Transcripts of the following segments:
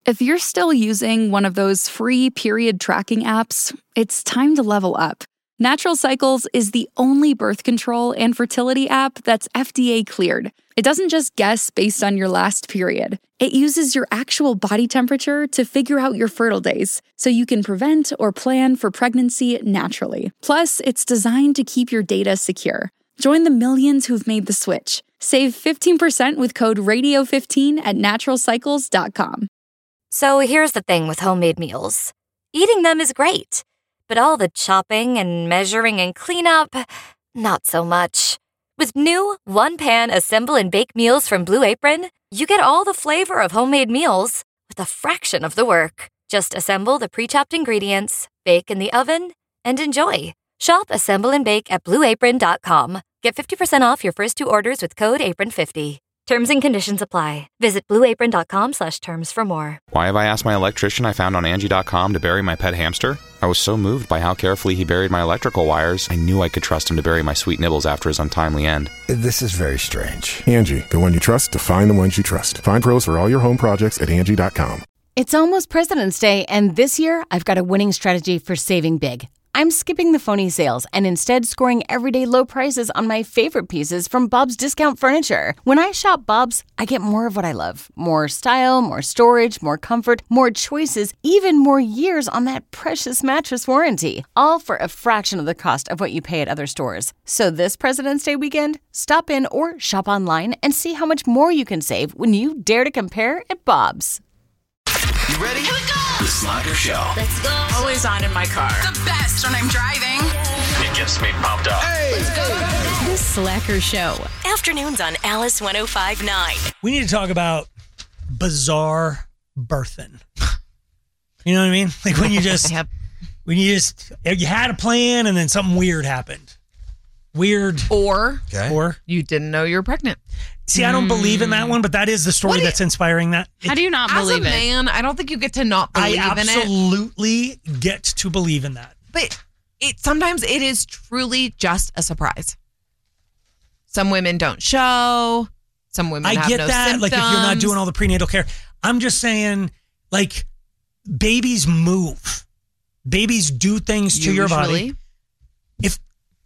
If you're still using one of those free period tracking apps, it's time to level up. Natural Cycles is the only birth control and fertility app that's FDA cleared. It doesn't just guess based on your last period. It uses your actual body temperature to figure out your fertile days, so you can prevent or plan for pregnancy naturally. Plus, it's designed to keep your data secure. Join the millions who've made the switch. Save 15% with code RADIO15 at naturalcycles.com. So here's the thing with homemade meals. Eating them is great, but all the chopping and measuring and cleanup, not so much. With new one-pan assemble and bake meals from Blue Apron, you get all the flavor of homemade meals with a fraction of the work. Just assemble the pre-chopped ingredients, bake in the oven, and enjoy. Shop Assemble and Bake at BlueApron.com. Get 50% off your first 2 orders with code APRON50. Terms and conditions apply. Visit BlueApron.com/terms for more. Why have I asked my electrician I found on Angie.com to bury my pet hamster? I was so moved by how carefully he buried my electrical wires, I knew I could trust him to bury my sweet nibbles after his untimely end. This is very strange. Angie, the one you trust to find the ones you trust. Find pros for all your home projects at Angie.com. It's almost President's Day, and this year I've got a winning strategy for saving big. I'm skipping the phony sales and instead scoring everyday low prices on my favorite pieces from Bob's Discount Furniture. When I shop Bob's, I get more of what I love. More style, more storage, more comfort, more choices, even more years on that precious mattress warranty. All for a fraction of the cost of what you pay at other stores. So this President's Day weekend, stop in or shop online and see how much more you can save when you dare to compare at Bob's. You ready? Here we go! The Slacker Show. Let's go. Always on in my car. The best when I'm driving. It gets me pumped up. Hey! Let's go. The Slacker Show. Afternoons on Alice 105.9. We need to talk about bizarre birthing. You know what I mean? Like when you just, you had a plan and then something weird happened. Weird. Or Or you didn't know you were pregnant. See, I don't believe in that one, but that is the story that's inspiring that. How do you not believe it? As a man, I don't think you get to not believe in it. I absolutely get to believe in that. But sometimes it is truly just a surprise. Some women don't show. Some women have no symptoms. I get that. Like if you're not doing all the prenatal care. I'm just saying, like, babies move. Babies do things to your body. If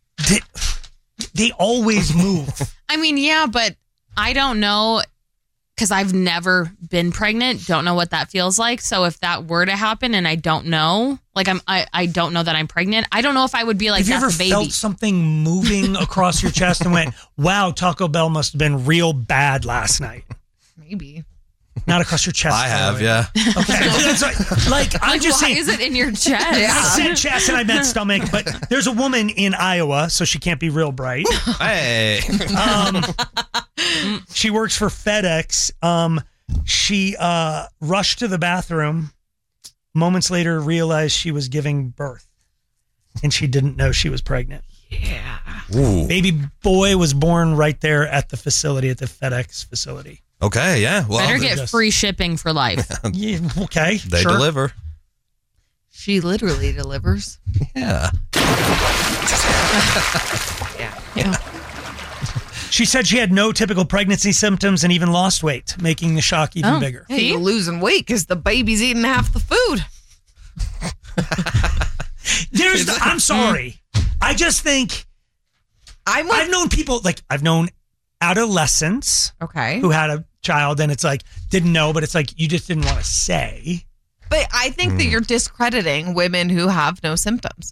they always move. I mean, yeah, but I don't know because I've never been pregnant. Don't know what that feels like. So if that were to happen and I don't know, like I don't know that I'm pregnant. I don't know if I would be like, have you ever felt something moving across your chest and went, wow, Taco Bell must have been real bad last night? Maybe. Not across your chest. I have, yeah. Okay. Like I'm just saying. Why is it in your chest? I said chest and I meant stomach, but there's a woman in Iowa, so she can't be real bright. Hey. She works for FedEx. She rushed to the bathroom. Moments later, realized she was giving birth, and she didn't know she was pregnant. Yeah. Ooh. Baby boy was born right there at the facility, at the FedEx facility. Okay, yeah. Well, better get free shipping for life. Yeah, okay, they deliver. She literally delivers. Yeah. Yeah. She said she had no typical pregnancy symptoms and even lost weight, making the shock even bigger. Hey, you're losing weight because the baby's eating half the food. I'm sorry. I just think I've known people, like I've known adolescents who had a child and it's like, didn't know, but it's like, you just didn't want to say. But I think that you're discrediting women who have no symptoms.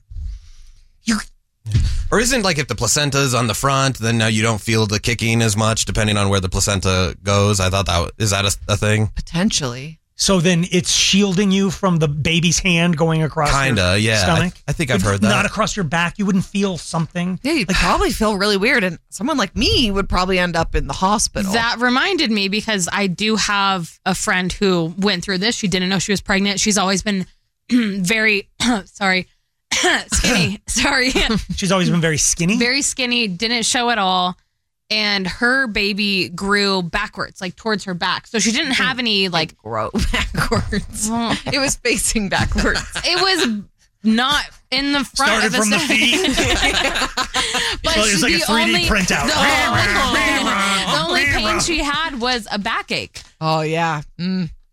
Or isn't like if the placenta's on the front, then now you don't feel the kicking as much depending on where the placenta goes? I thought is that a thing? Potentially. So then it's shielding you from the baby's hand going across your stomach? I think I've heard that. Not across your back. You wouldn't feel something. Yeah, you'd probably feel really weird. And someone like me would probably end up in the hospital. That reminded me because I do have a friend who went through this. She didn't know she was pregnant. She's always been very, skinny. Sorry. She's always been very skinny? Very skinny. Didn't show at all. And her baby grew backwards, like towards her back. So she didn't have any like grow backwards. It was facing backwards. It was not in the front. Started of the from the feet. But so it was like a 3D printout. The only pain she had was a backache. Oh yeah.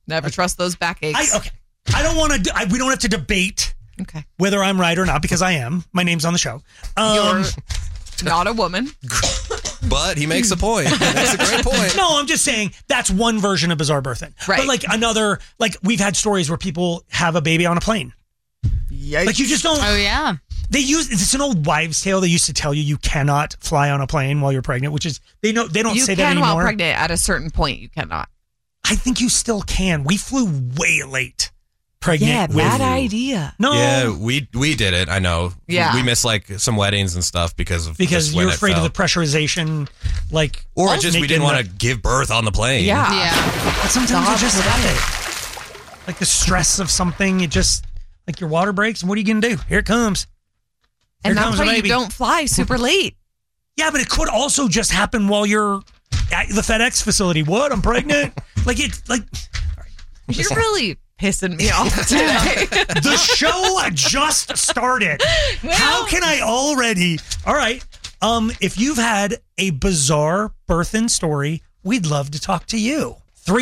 Never trust those backaches. I don't want to. We don't have to debate whether I'm right or not because I am. My name's on the show. You're not a woman. But he makes a point. That's a great point. No, I'm just saying that's one version of bizarre birthing. Right. But like another, like we've had stories where people have a baby on a plane. Yikes. Like you just don't. Oh, yeah. It's an old wives' tale. They used to tell you cannot fly on a plane while you're pregnant, which is, they don't say that anymore. You can while pregnant. At a certain point, you cannot. I think you still can. We flew way late. Pregnant. Yeah, bad idea. No. Yeah, we did it. I know. Yeah. We missed like some weddings and stuff because you're afraid of the pressurization, like, or just we didn't want to give birth on the plane. Yeah. But sometimes you just have it. Like the stress of something, it just like your water breaks, and what are you gonna do? Here it comes. And that's why you don't fly super late. Yeah, but it could also just happen while you're at the FedEx facility. What? I'm pregnant. You're really pissing me off today. The show just started. How can I already? All right. If you've had a bizarre birthing story, we'd love to talk to you.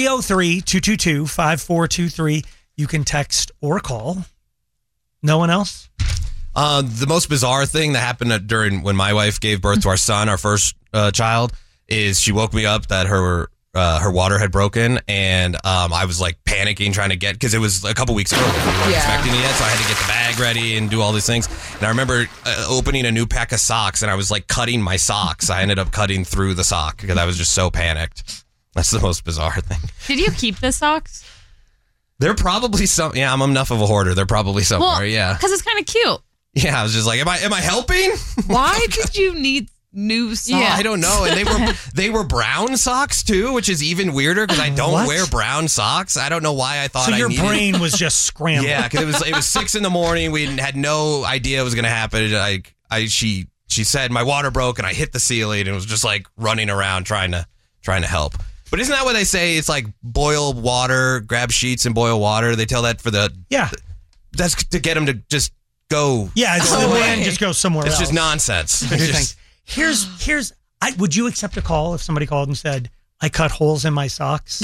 303-222-5423. You can text or call. No one else? The most bizarre thing that happened during when my wife gave birth to our son, our first child, is she woke me up that her water had broken, and I was like panicking trying to get, because it was a couple weeks early. We weren't expecting it yet, so I had to get the bag ready and do all these things. And I remember opening a new pack of socks, and I was like cutting my socks. I ended up cutting through the sock because I was just so panicked. That's the most bizarre thing. Did you keep the socks? They're probably some. Yeah, I'm enough of a hoarder. They're probably somewhere. Well, yeah, because it's kind of cute. Yeah, I was just like, am I helping? Why did you need new socks? Yeah, I don't know. And they were brown socks too, which is even weirder because I don't wear brown socks. I don't know why I thought so I needed. Your brain was just scrambling. Yeah, because it was 6 a.m. We had no idea it was going to happen. She said my water broke and I hit the ceiling and was just like running around trying to help. But isn't that what they say? It's like boil water, grab sheets and boil water. They tell that for that's to get them to just go. Yeah, it's the man just go somewhere else. It's just nonsense. Here's would you accept a call if somebody called and said, I cut holes in my socks? No.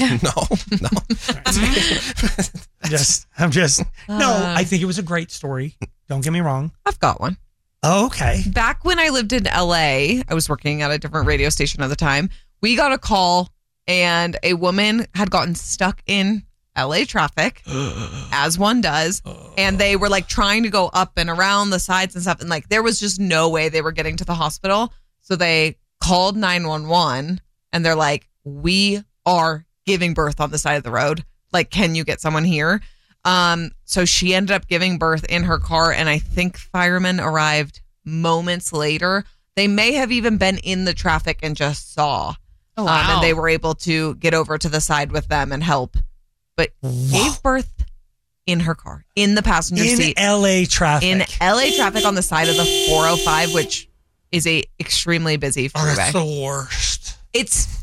I think it was a great story. Don't get me wrong. I've got one. Oh, okay. Back when I lived in LA, I was working at a different radio station at the time. We got a call and a woman had gotten stuck in LA traffic, as one does, and they were like trying to go up and around the sides and stuff, and like there was just no way they were getting to the hospital. So they called 911 and they're like, we are giving birth on the side of the road. Like, can you get someone here? So she ended up giving birth in her car, and I think firemen arrived moments later. They may have even been in the traffic and just saw. Oh, wow. And they were able to get over to the side with them and help. But gave birth in her car, in the passenger seat. In LA traffic. In LA traffic on the side of the 405, which is a extremely busy freeway. Oh, that's the worst. It's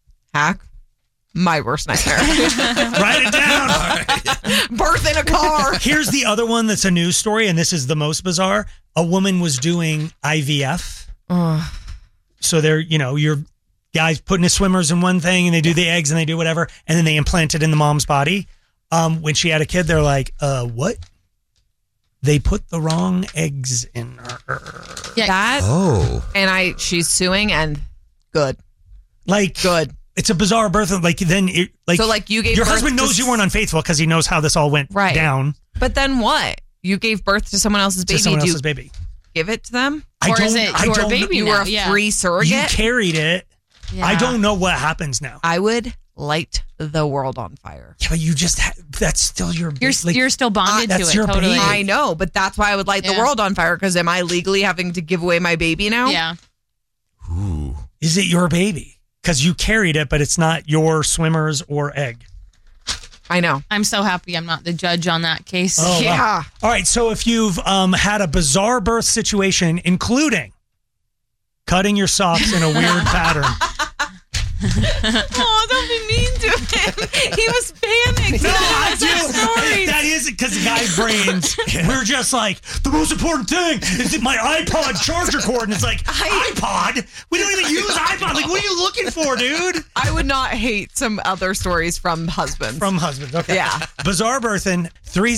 my worst nightmare. Write it down. Birth in a car. Here's the other one that's a news story, and this is the most bizarre. A woman was doing IVF. So they're, your guys putting the swimmers in one thing, and they do the eggs and they do whatever, and then they implant it in the mom's body. When she had a kid, they're like, what? They put the wrong eggs in her. Yeah. And she's suing, and good. Like, good. It's a bizarre birth. Like, then, you gave your husband knows you weren't unfaithful because he knows how this all went down. But then what? You gave birth to someone else's baby. Baby. Give it to them? Or is it your baby? You were a free surrogate? You carried it. Yeah. I don't know what happens now. I would light the world on fire. Yeah, but you just that's still your you're still bonded to it. Your totally. baby. I know, but that's why I would light the world on fire, because am I legally having to give away my baby now? Yeah. Ooh. Is it your baby? Because you carried it, but it's not your swimmers or egg. I know. I'm so happy I'm not the judge on that case. Oh, yeah. Wow. All right. So if you've had a bizarre birth situation, including cutting your socks in a weird pattern. Oh, don't be mean to him. He was panicked. No, I do. That is because the guy brains, we're just like, the most important thing is my iPod charger cord. And it's like, iPod? We don't even use iPod. Like, what are you looking for, dude? I would not hate some other stories from husbands. From husbands, okay. Yeah. Bizarre Birthin,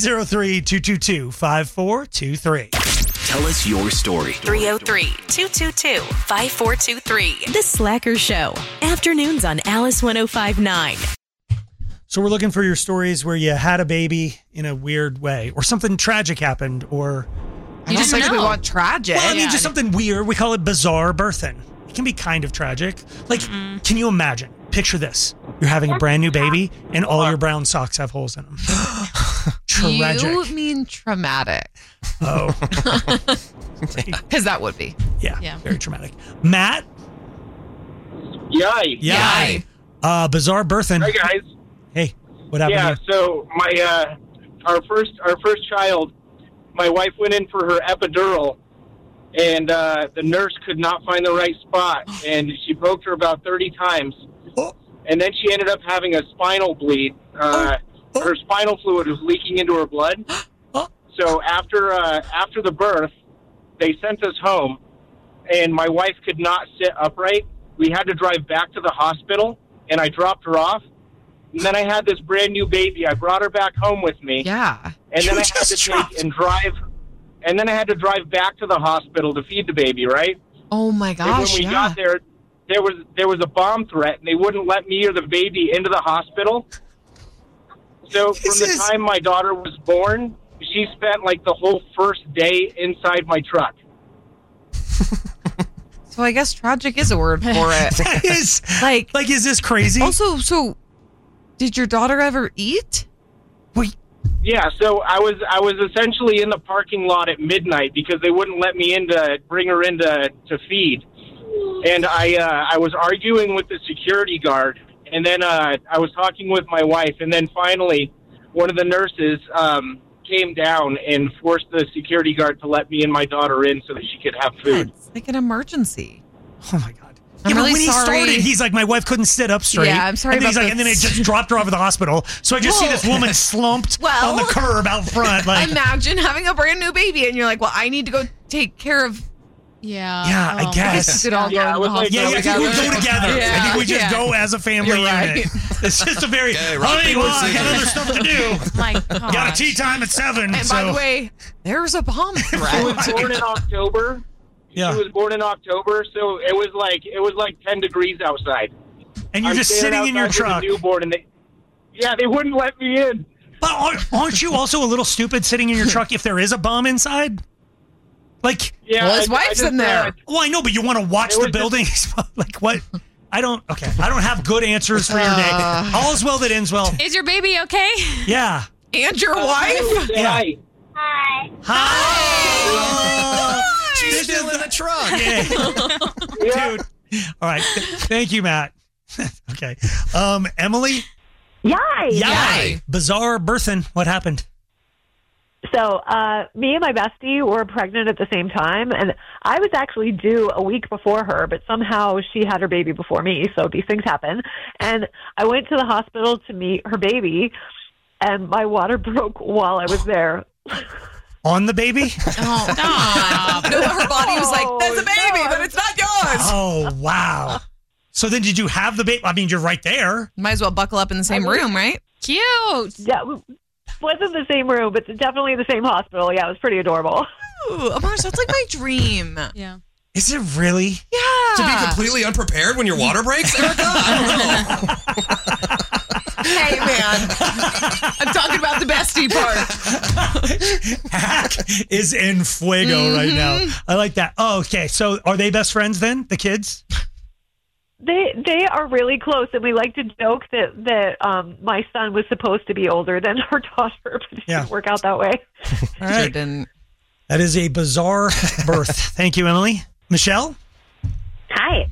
303-222-5423. Tell us your story. 303-222-5423. The Slacker Show. Afternoons on Alice 105.9. So we're looking for your stories where you had a baby in a weird way, or something tragic happened, or... I don't think we want tragic. Well, I mean, just something weird. We call it bizarre birthing. It can be kind of tragic. Like, can you imagine? Picture this. You're having a brand new baby, and all your brown socks have holes in them. Tragic. You mean traumatic. Oh. Because that would be. Yeah, very traumatic. Matt? Yay. Bizarre birthing. Hi, guys. Hey, what happened? Yeah, so my our first child, my wife went in for her epidural, and the nurse could not find the right spot, and she poked her about 30 times, and then she ended up having a spinal bleed. Her spinal fluid was leaking into her blood. So after the birth, they sent us home, and my wife could not sit upright. We had to drive back to the hospital, and I dropped her off. And then I had this brand new baby. I brought her back home with me. Yeah. And then I had to take and drive. And then I had to drive back to the hospital to feed the baby, right? Oh my gosh. And when we got there, there was a bomb threat, and they wouldn't let me or the baby into the hospital. So from the time my daughter was born, she spent like the whole first day inside my truck. So I guess tragic is a word for it. That is like, is this crazy? Also, so did your daughter ever eat? Yeah, so I was essentially in the parking lot at midnight because they wouldn't let me in to bring her in to feed. And I was arguing with the security guard, and then I was talking with my wife, and then finally one of the nurses came down and forced the security guard to let me and my daughter in so that she could have food. It's like an emergency. Oh my God. I'm really when sorry. he started, he's like, my wife couldn't sit up straight. Yeah, I'm sorry and then about he's like, and then it just dropped her off at the hospital. So I just see this woman slumped on the curb out front. Like, imagine having a brand new baby and you're like, well, I need to go take care of. Yeah. Yeah, I guess. We could all go in the hospital I think we go together. Yeah, I think we just go as a family You're unit. right. It's just a very, honey, well, I got other stuff to do. My God. Got a tea time at 7. And by the way, there's a bomb threat. She was born in October. Yeah. She was born in October, so it was like 10 degrees outside. And you're just sitting in your truck. With a newborn, and they wouldn't let me in. But aren't you also a little stupid sitting in your truck if there is a bomb inside? Like, well, his wife's in there. Well, I know, but you want to watch the building. Like, what? I don't have good answers for your day. All's well that ends well. Is your baby okay? Yeah. And your wife? Yeah. Hi. She's still in the truck. Yeah. Dude. All right. Thank you, Matt. Okay. Emily? Yay. Bizarre birthing. What happened? So, me and my bestie were pregnant at the same time, and I was actually due a week before her, but somehow she had her baby before me, so these things happen. And I went to the hospital to meet her baby, and my water broke while I was there. On the baby? Oh, stop. No, her body was like, that's a baby, but it's not yours. Oh, wow. So then did you have the baby? I mean, you're right there. Might as well buckle up in the same room, right? Cute. Yeah, wasn't the same room, but definitely the same hospital. Yeah, it was pretty adorable. Ooh, oh my gosh, that's like my dream. Yeah. Is it really? Yeah. To be completely unprepared when your water breaks, Erica? I don't know. Hey, man. I'm talking about the bestie part. Hack is in fuego right now. I like that. Oh, okay. So are they best friends then, the kids? They are really close, and we like to joke that my son was supposed to be older than our daughter, but it didn't work out that way. All right. That is a bizarre birth. Thank you, Emily. Michelle? Hi.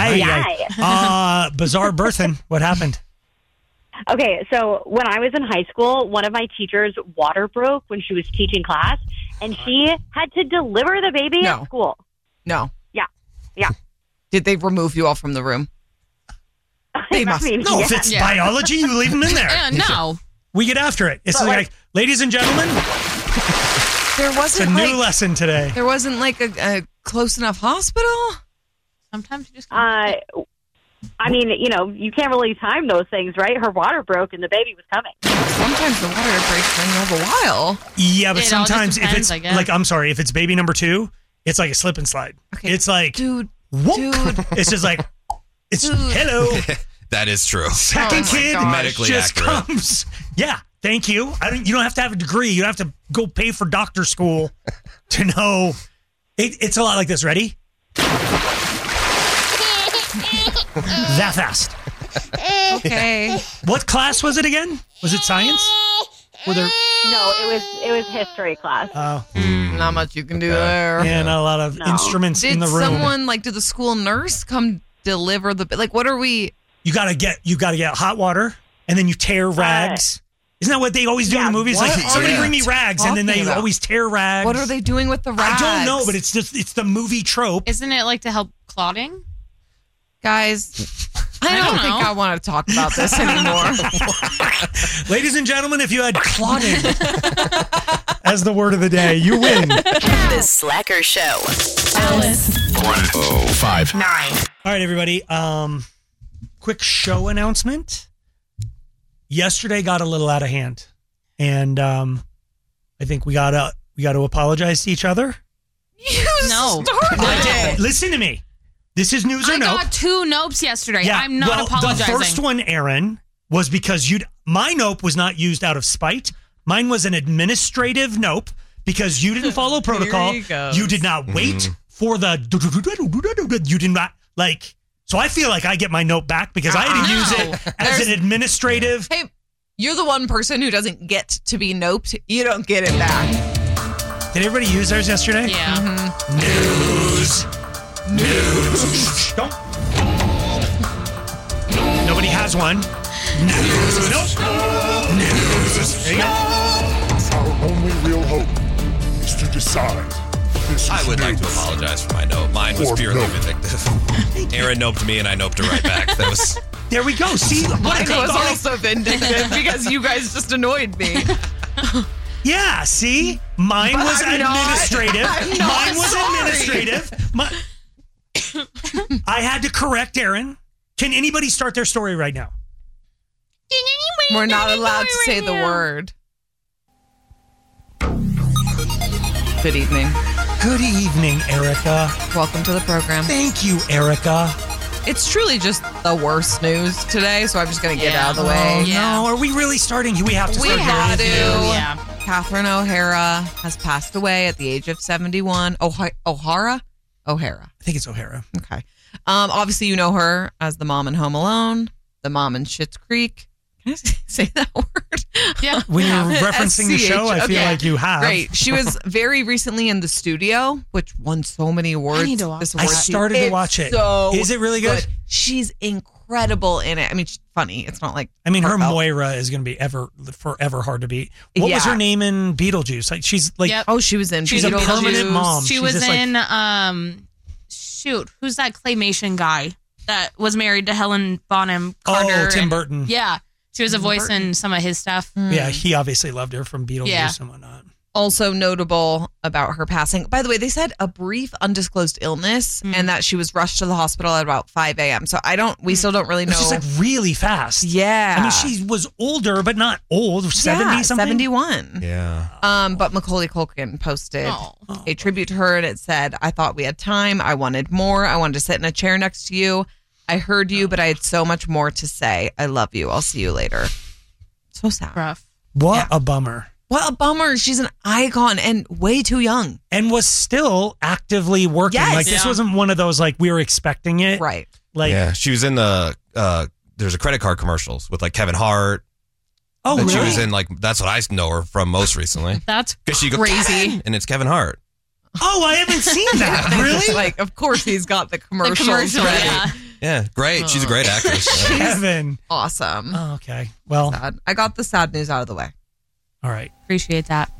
Bizarre birthing. What happened? Okay, so when I was in high school, one of my teachers' water broke when she was teaching class, and she had to deliver the baby at school. No. Yeah. Did they remove you all from the room? They must. If it's biology, you leave them in there. No. We get after it. It's like, ladies and gentlemen, There It's wasn't a new lesson today. There wasn't like a close enough hospital. Sometimes you just. I mean, you can't really time those things, right? Her water broke and the baby was coming. Sometimes the water breaks and you have a while. Yeah, but It all just sometimes if depends, it's I guess. like, I'm sorry, if it's baby number 2, it's like a slip and slide. Okay. It's like, Dude. it's just like, hello. That is true. Second kid Medically just accurate. comes. Yeah, thank you. You don't have to have a degree. You don't have to go pay for doctor school to know. It's a lot like this. Ready? That fast. Okay. What class was it again? Was it science? Were there? No, it was history class. Oh, Not much you can do there. yeah, not a lot of instruments in the room. Did the school nurse come deliver what are we? You gotta get hot water, and then you tear rags. Isn't that what they always do in the movies? what Like, are somebody you bring me rags, and then they talking about? always tear rags. What are they doing with the rags? I don't know, but it's the movie trope. Isn't it like to help clotting? Guys, I don't think I want to talk about this anymore. Ladies and gentlemen, if you had clotting as the word of the day, you win. The Slacker Show. Alice. 105.9. All right, everybody. Quick show announcement. Yesterday got a little out of hand, and I think we gotta apologize to each other. No. Listen to me. This is news or I nope. got 2 nopes yesterday. I'm not apologizing. The first one, Aaron, was because my nope was not used out of spite. Mine was an administrative nope because you didn't follow protocol. You did not wait for the. You did not like. So I feel like I get my nope back because I had to use it as an administrative. Hey, you're the one person who doesn't get to be noped. You don't get it back. Did everybody use theirs yesterday? Yeah. Mm-hmm. News. Don't. Nobody has one. News. Nope. News. There you go. Our only real hope is to decide. I would like to apologize for my nope. Mine was purely vindictive. Aaron noped me and I noped her right back. That was. There we go. See, Mine was also vindictive because you guys just annoyed me. Yeah, see? Mine But was I'm not- administrative. I'm not Mine was sorry. administrative. I had to correct Aaron. Can anybody start their story right now? We're not allowed to say the word. Good evening. Good evening, Erica. Welcome to the program. Thank you, Erica. It's truly just the worst news today, so I'm just going to get out of the way. No, are we really starting? We have to We start had to. here with you. Yeah. Catherine O'Hara has passed away at the age of 71. O'Hara? O'Hara. I think it's O'Hara. Okay. Obviously, you know her as the mom in Home Alone, the mom in Schitt's Creek. Can I say that word? Yeah. When you're referencing the show, I feel like you have. Great. She was very recently in The Studio, which won so many awards. I need to watch this that. I award started season. to watch it. So Is it really good? She's incredible in it. I mean, she's funny. It's not like I mean, her heartfelt. Moira is going to be forever hard to beat. What was Yeah. her name in Beetlejuice? Like she's like Yep. Oh, she was in. she's a Beetlejuice. permanent mom. She She's was just like- in who's that claymation guy that was married to Helen Bonham Carter? Tim and- Burton. Yeah. She was a Tim voice Burton. in some of his stuff. Yeah, he obviously loved her from Beetlejuice Yeah. and whatnot. Also notable about her passing. By the way, they said a brief undisclosed illness and that she was rushed to the hospital at about 5 a.m. So we still don't really It know. was just like really fast. Yeah. I mean, she was older, but not old. 70 something. 71. Yeah. But Macaulay Culkin posted Oh. a tribute to her, and it said, "I thought we had time. I wanted more. I wanted to sit in a chair next to you. I heard you, but I had so much more to say. I love you. I'll see you later." So sad. Rough. What a bummer. What a bummer. She's an icon and way too young. And was still actively working. Yes. Like this Yeah. wasn't one of those like we were expecting it. Right. Like Yeah, she was in the there's a credit card commercials with like Kevin Hart. oh that really? she was in like that's what I know her from most recently. That's 'Cause she goes, crazy. "Kevin," and it's Kevin Hart. Oh, I haven't seen that. Really? Like, of course he's got the The commercials commercial, ready. yeah. Yeah, great. She's a great actress. Kevin. Awesome. Oh, okay. Well, Sad. I got the sad news out of the way. all right. Appreciate that.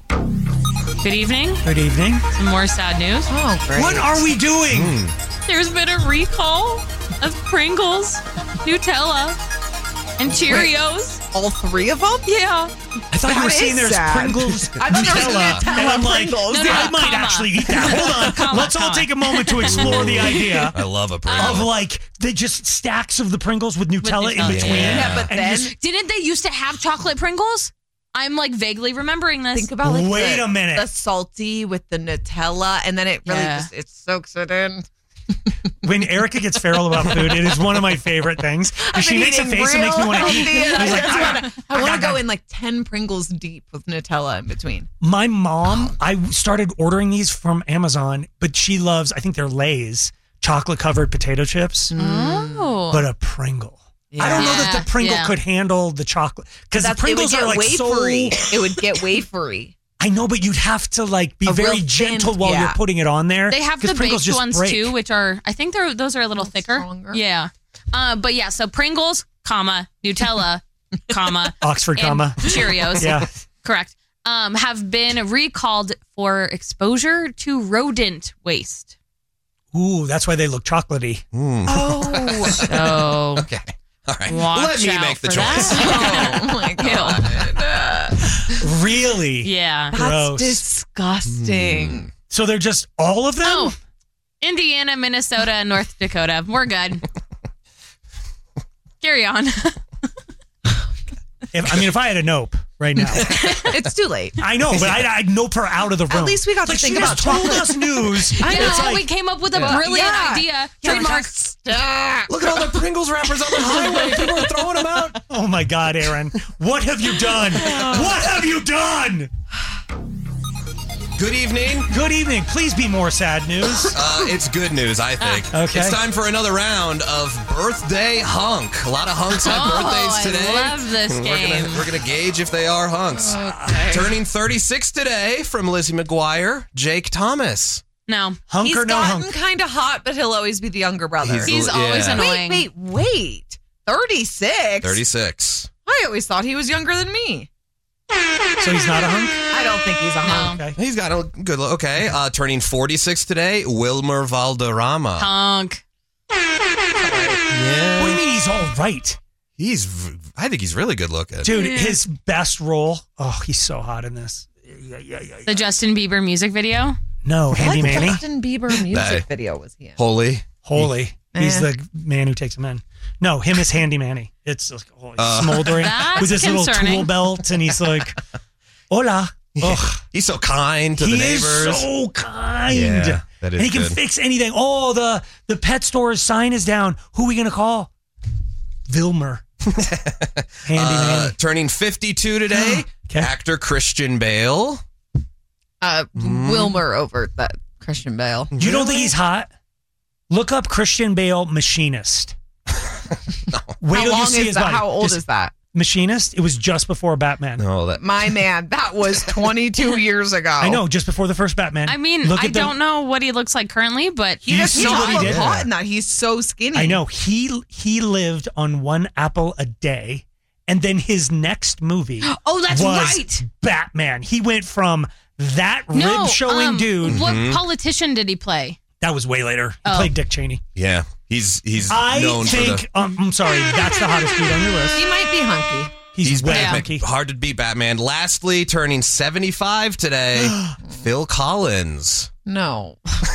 Good evening. Good evening. Some more sad news. Oh, great. What are we doing? There's been a recall of Pringles, Nutella, And Cheerios. All 3 of them? Yeah. I thought you were saying there's Pringles, I thought there was Nutella, Nutella and I'm like, Pringles. I might actually eat that. Hold on. Let's all take a moment to explore the idea I love a Pringle. of like the just stacks of the Pringles with Nutella in between. Yeah, but And then Didn't they used to have chocolate Pringles? I'm like vaguely remembering this. think about like Wait the, a minute. the salty with the Nutella, and then it really just it soaks it in. When Erica gets feral about food, it is one of my favorite things. She makes a face and makes me want to eat. I want to go in like 10 Pringles deep with Nutella in between. My mom, I started ordering these from Amazon, but she loves, I think they're Lay's, chocolate-covered potato chips. Oh. But a Pringle. I don't know that the Pringle could handle the chocolate. Because the Pringles are like wafery. so... It would get wafery. I know, but you'd have to like be very gentle while you're putting it on there. They have the Pringles baked just ones break. too, which are, I think those are a little thicker. Stronger. Yeah. But yeah, so Pringles, Nutella, Oxford, and comma. Cheerios. Yeah. Correct. Have been recalled for exposure to rodent waste. Ooh, that's why they look chocolatey. Oh. So. Okay. All right. Watch Let me out make the for choice. that. Oh my God. Really? Yeah. That's Gross. disgusting. So they're just all of them? Oh, Indiana, Minnesota, and North Dakota. We're good. Carry on. If I had a nope right now. It's too late. I know, but I'd nope her out of the room. At least we got to think about she just told us news. I know. It's like, We came up with a brilliant idea. Trademark. Look at all the Pringles wrappers on the highway. People are throwing them out. oh my God, Aaron. What have you done? What have you done? Good evening. Good evening. Please be more sad news. It's good news, I think. Okay. It's time for another round of Birthday Hunk. A lot of hunks have birthdays today. I love this game. We're gonna gauge if they are hunks. Okay. Turning 36 today from Lizzie McGuire, Jake Thomas. No. Hunk He's or no gotten hunk? kind of hot, but he'll always be the younger brother. He's always annoying. Wait. 36? 36. I always thought he was younger than me. So he's not a hunk? I don't think he's a hunk. Okay. He's got a good look. Okay. Turning 46 today, Wilmer Valderrama. Hunk. Yeah. What do you mean he's all right? I think he's really good looking. Dude, his best role. Oh, he's so hot in this. Yeah. The Justin Bieber music video. No, Handy Manny. Justin Bieber music video was he in? Holy. He's the man who takes him in. No, him is Handy Manny. It's like smoldering That's with his little concerning. tool belt, and he's like, "Hola." Ugh. He's so kind to the neighbors. Is so kind. Yeah, that is and he can good. fix anything. Oh, the pet store's sign is down. Who are we gonna call? Vilmer. Handy Manny. Turning 52 today, actor Christian Bale. Wilmer over that Christian Bale. You don't think he's hot? Look up Christian Bale Machinist. Wait till you see his body. How old is that? Machinist? It was just before Batman. No, My man, that was 22 years ago. I know, just before the first Batman. I mean, I don't know what he looks like currently, but He doesn't see what he look did? hot in that. He's so skinny. I know. He lived on 1 apple a day, and then his next movie Oh, that's was right. Batman. He went from that rib-showing dude. What politician did he play? That was way later. He Oh. played Dick Cheney. Yeah, he's I known think, for the. I'm sorry, that's the hottest dude on your list. He might be hunky. He's way Batman. hunky. Hard to beat Batman. Lastly, turning 75 today, Phil Collins. No.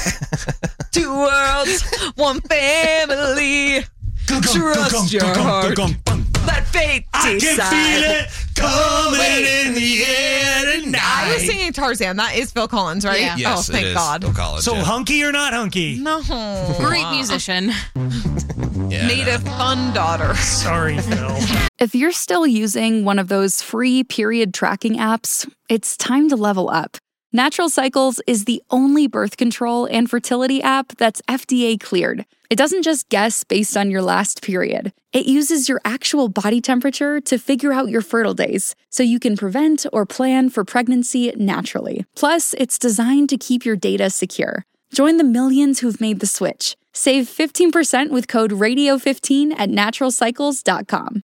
2 worlds, 1 family. Trust your heart. Let fate I decide. can feel it coming in the air tonight. I was singing Tarzan. That is Phil Collins, right? Yeah. Yes, oh, thank it is God. Phil Collins. So yeah. hunky or not hunky? No. Great musician. Yeah, Native fun daughter. Sorry, Phil. If you're still using one of those free period tracking apps, it's time to level up. Natural Cycles is the only birth control and fertility app that's FDA cleared. It doesn't just guess based on your last period. It uses your actual body temperature to figure out your fertile days, so you can prevent or plan for pregnancy naturally. Plus, it's designed to keep your data secure. Join the millions who've made the switch. Save 15% with code RADIO15 at naturalcycles.com.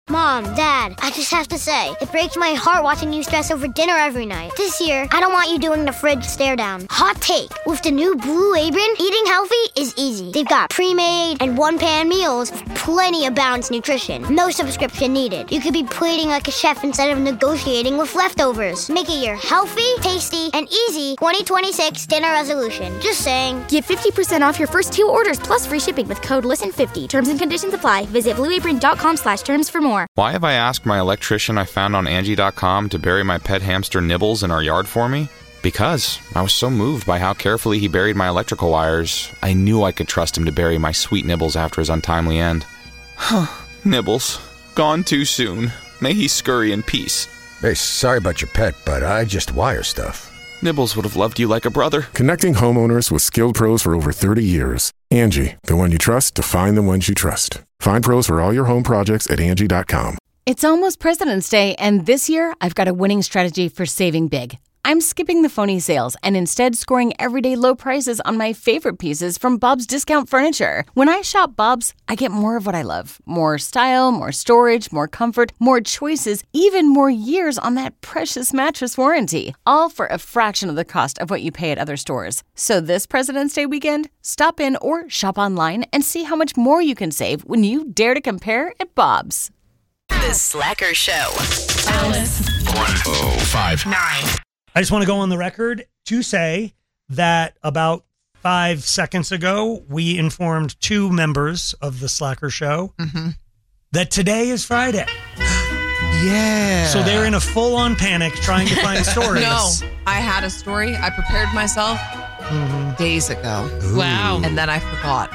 Mom, Dad, I just have to say, it breaks my heart watching you stress over dinner every night. This year, I don't want you doing the fridge stare down. Hot take, with the new Blue Apron, eating healthy is easy. They've got pre-made and one-pan meals with plenty of balanced nutrition. No subscription needed. You could be plating like a chef instead of negotiating with leftovers. Make it your healthy, tasty, and easy 2026 dinner resolution. Just saying. Get 50% off your first 2 orders plus free shipping with code LISTEN50. Terms and conditions apply. Visit blueapron.com/terms for more. Why have I asked my electrician I found on Angie.com to bury my pet hamster Nibbles in our yard for me? Because I was so moved by how carefully he buried my electrical wires, I knew I could trust him to bury my sweet Nibbles after his untimely end. Nibbles, gone too soon. May he scurry in peace. Hey, sorry about your pet, but I just wire stuff. Nibbles would have loved you like a brother. Connecting homeowners with skilled pros for over 30 years. Angie, the one you trust to find the ones you trust. Find pros for all your home projects at Angie.com. It's almost President's Day, and this year I've got a winning strategy for saving big. I'm skipping the phony sales and instead scoring everyday low prices on my favorite pieces from Bob's Discount Furniture. When I shop Bob's, I get more of what I love. More style, more storage, more comfort, more choices, even more years on that precious mattress warranty. All for a fraction of the cost of what you pay at other stores. So this President's Day weekend, stop in or shop online and see how much more you can save when you dare to compare at Bob's. The Slacker Show. Alice. 105.9. I just want to go on the record to say that about 5 seconds ago, we informed 2 members of the Slacker Show that today is Friday. Yeah. So they're in a full-on panic trying to find stories. No, I had a story. I prepared myself days ago. Ooh. Wow. And then I forgot.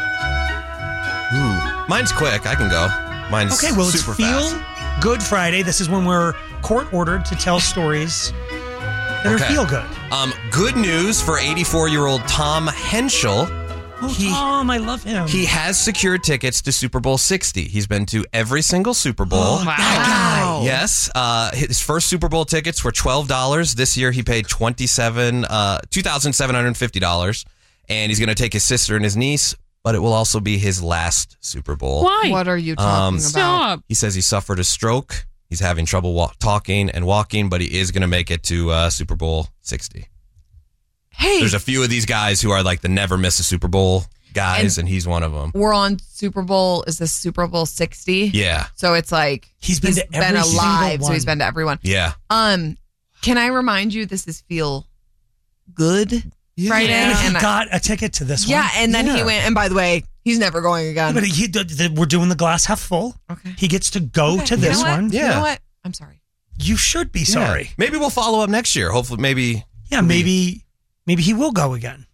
Ooh. Mine's quick. I can go. Mine's okay, well, super it's Feel fast. Good Friday. This is when we're court-ordered to tell stories that are feel good. Good news for 84-year-old Tom Henschel. Tom, I love him. He has secured tickets to Super Bowl 60. He's been to every single Super Bowl. Oh, that guy. Yes. His first Super Bowl tickets were $12. This year he paid $2,750. And he's going to take his sister and his niece, but it will also be his last Super Bowl. Why? What are you talking about? Stop. He says he suffered a stroke. He's having trouble talking and walking, but he is going to make it to Super Bowl 60. Hey. There's a few of these guys who are like the never miss a Super Bowl guys, and he's one of them. We're on Super Bowl. Is this Super Bowl 60? Yeah. So it's like he's been to every alive, single one. so he's been to everyone. Yeah. Can I remind you, this is Feel Good Friday? Yeah, and he got a ticket to this one. Yeah, and then he went, and by the way, he's never going again. Yeah, but we're doing the glass half full. Okay. He gets to go to this one. Yeah. You know what? I'm sorry. You should be sorry. Maybe we'll follow up next year. Hopefully, maybe. Yeah, maybe he will go again.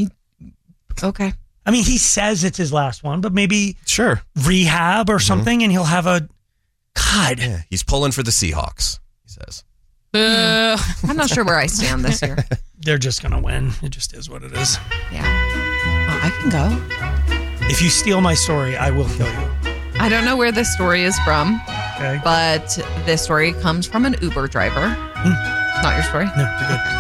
Okay. I mean, he says it's his last one, but maybe rehab or Mm-hmm. something, and he'll have a God. Yeah, he's pulling for the Seahawks, he says. I'm not sure where I stand this year. They're just going to win. It just is what it is. Yeah. Well, I can go. If you steal my story, I will kill you. I don't know where this story is from, but this story comes from an Uber driver. Not your story? No, you're good.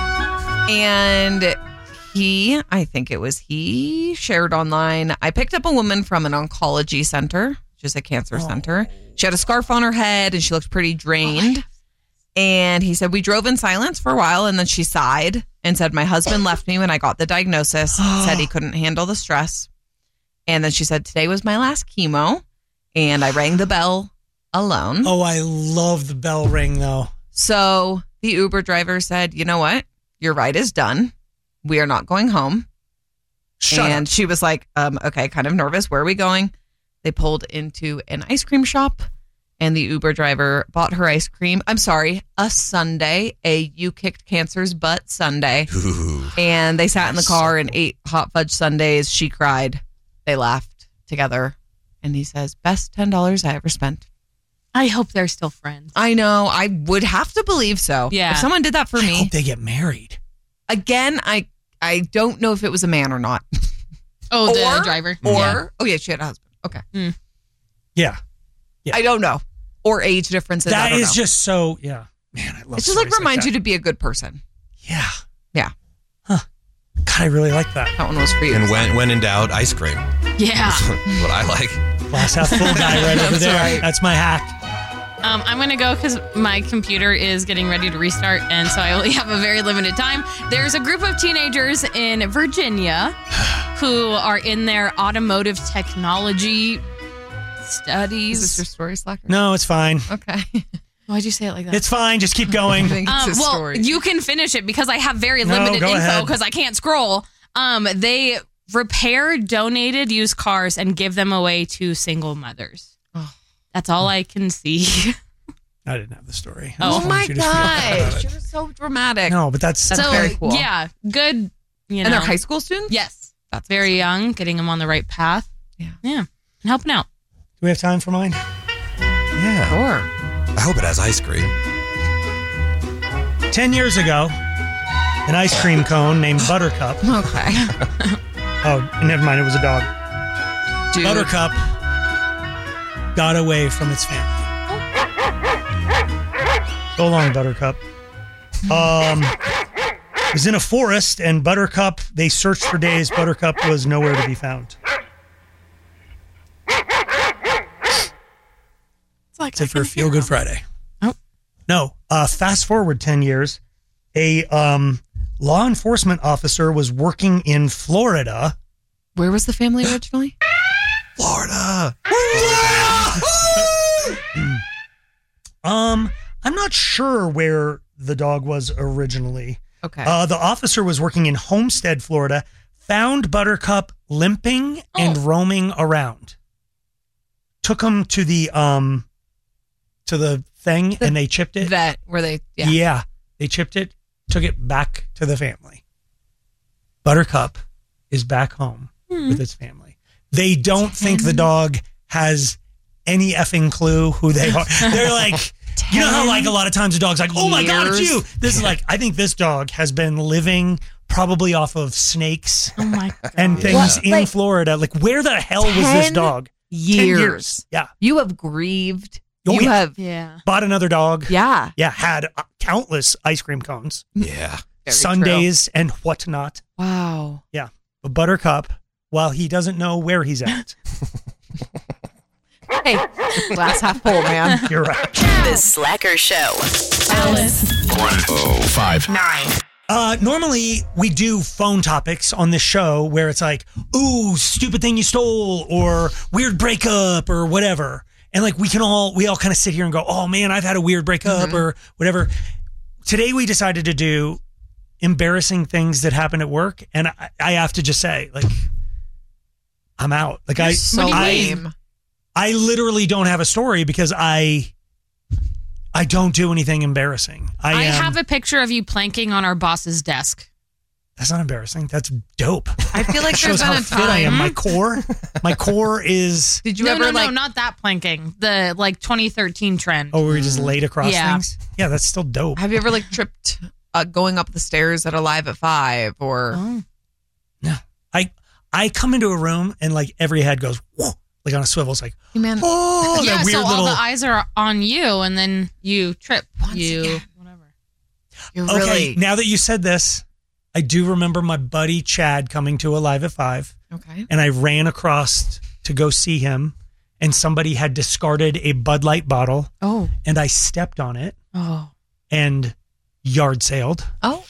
And I think it was he, shared online, I picked up a woman from an oncology center, which is a cancer center. She had a scarf on her head and she looked pretty drained. And he said, we drove in silence for a while, and then she sighed and said, my husband left me when I got the diagnosis, said he couldn't handle the stress. And then she said, today was my last chemo, and I rang the bell alone. Oh, I love the bell ring, though. So the Uber driver said, you know what? Your ride is done. We are not going home. Shut up. She was like, okay, kind of nervous. Where are we going? They pulled into an ice cream shop, and the Uber driver bought her ice cream. I'm sorry, a sundae, a You Kicked Cancer's Butt sundae. Ooh. And they sat in the car and ate hot fudge sundaes. She cried. They laughed together. And he says, best $10 I ever spent. I hope they're still friends. I know. I would have to believe so. Yeah. If someone did that for me. I hope they get married. Again, I don't know if it was a man or not. Oh, the driver? Oh, yeah, she had a husband. Okay. Yeah. I don't know. Or age differences. That I don't is know. just so, yeah. Man, I love It's just like stories reminds you that. to be a good person. Yeah. Yeah. God, I really like that. That one was for you. And when in doubt, ice cream. Yeah. That's what I like. Glass half full guy right over That's there. right. That's my hack. I'm going to go because my computer is getting ready to restart, and so I only have a very limited time. There's a group of teenagers in Virginia who are in their automotive technology studies. Is this your story, Slacker? No, it's fine. Okay. Why'd you say it like that? It's fine. Just keep going. I think it's his well, story. you can finish it because I have very limited go info ahead. because I can't scroll. They repair donated used cars and give them away to single mothers. That's all I can see. I didn't have the story. Oh my gosh. You're so dramatic. No, but that's very cool. Yeah, good. You know. And they're high school students? Yes. That's very young, getting them on the right path. Yeah. Yeah. And helping out. Do we have time for mine? Yeah. Sure. I hope it has ice cream. 10 years ago, an ice cream cone named Buttercup. Okay. Oh, never mind. It was a dog. Dude. Buttercup got away from its family. So long, Buttercup. It was in a forest, and Buttercup, they searched for days. Buttercup was nowhere to be found. That's it for a Feel Good Friday. Oh. No. Fast forward 10 years. A law enforcement officer was working in Florida. Where was the family originally? Florida. I'm not sure where the dog was originally. Okay. The officer was working in Homestead, Florida, found Buttercup limping and roaming around. Took him to the thing and they chipped it. Vet, where they, Yeah, they chipped it, took it back to the family. Buttercup is back home with its family. They don't think the dog has any effing clue who they are. They're like, you know how like a lot of times a dog's like, oh my God, it's you. This is like, I think this dog has been living probably off of snakes and things in Florida. Like, where the hell was this dog? 10 years. Yeah. You have grieved. Oh, you have bought another dog. Yeah. Yeah. Had countless ice cream cones. Yeah. Sundays and whatnot. Wow. Yeah. But Buttercup, while he doesn't know where he's at. Hey, glass half full, man. You're right. The Slacker Show. Alice. 105.9. Normally we do phone topics on this show where it's like, ooh, stupid thing you stole or weird breakup or whatever. And like we all kind of sit here and go, oh man, I've had a weird breakup or whatever. Today we decided to do embarrassing things that happen at work. And I have to just say, like, I'm out. Like I literally don't have a story because I don't do anything embarrassing. I have a picture of you planking on our boss's desk. That's not embarrassing. That's dope. I feel like shows there's been how a fit I am. time. My core is. Did you No, ever no, not that planking. The 2013 trend. Oh, where we just laid across Yeah. things? Yeah, that's still dope. Have you ever tripped going up the stairs at Alive at 5 or? No. I come into a room and like every head goes, whoa, like on a swivel. It's like, Hey, man. oh, Yeah, that weird so all little. the eyes are on you, and then you trip. Whatever. You're Okay, really now that you said this, I do remember my buddy Chad coming to Alive at 5. okay. And I ran across to go see him, and somebody had discarded a Bud Light bottle, Oh. and I stepped on it Oh. and yard sailed. Oh.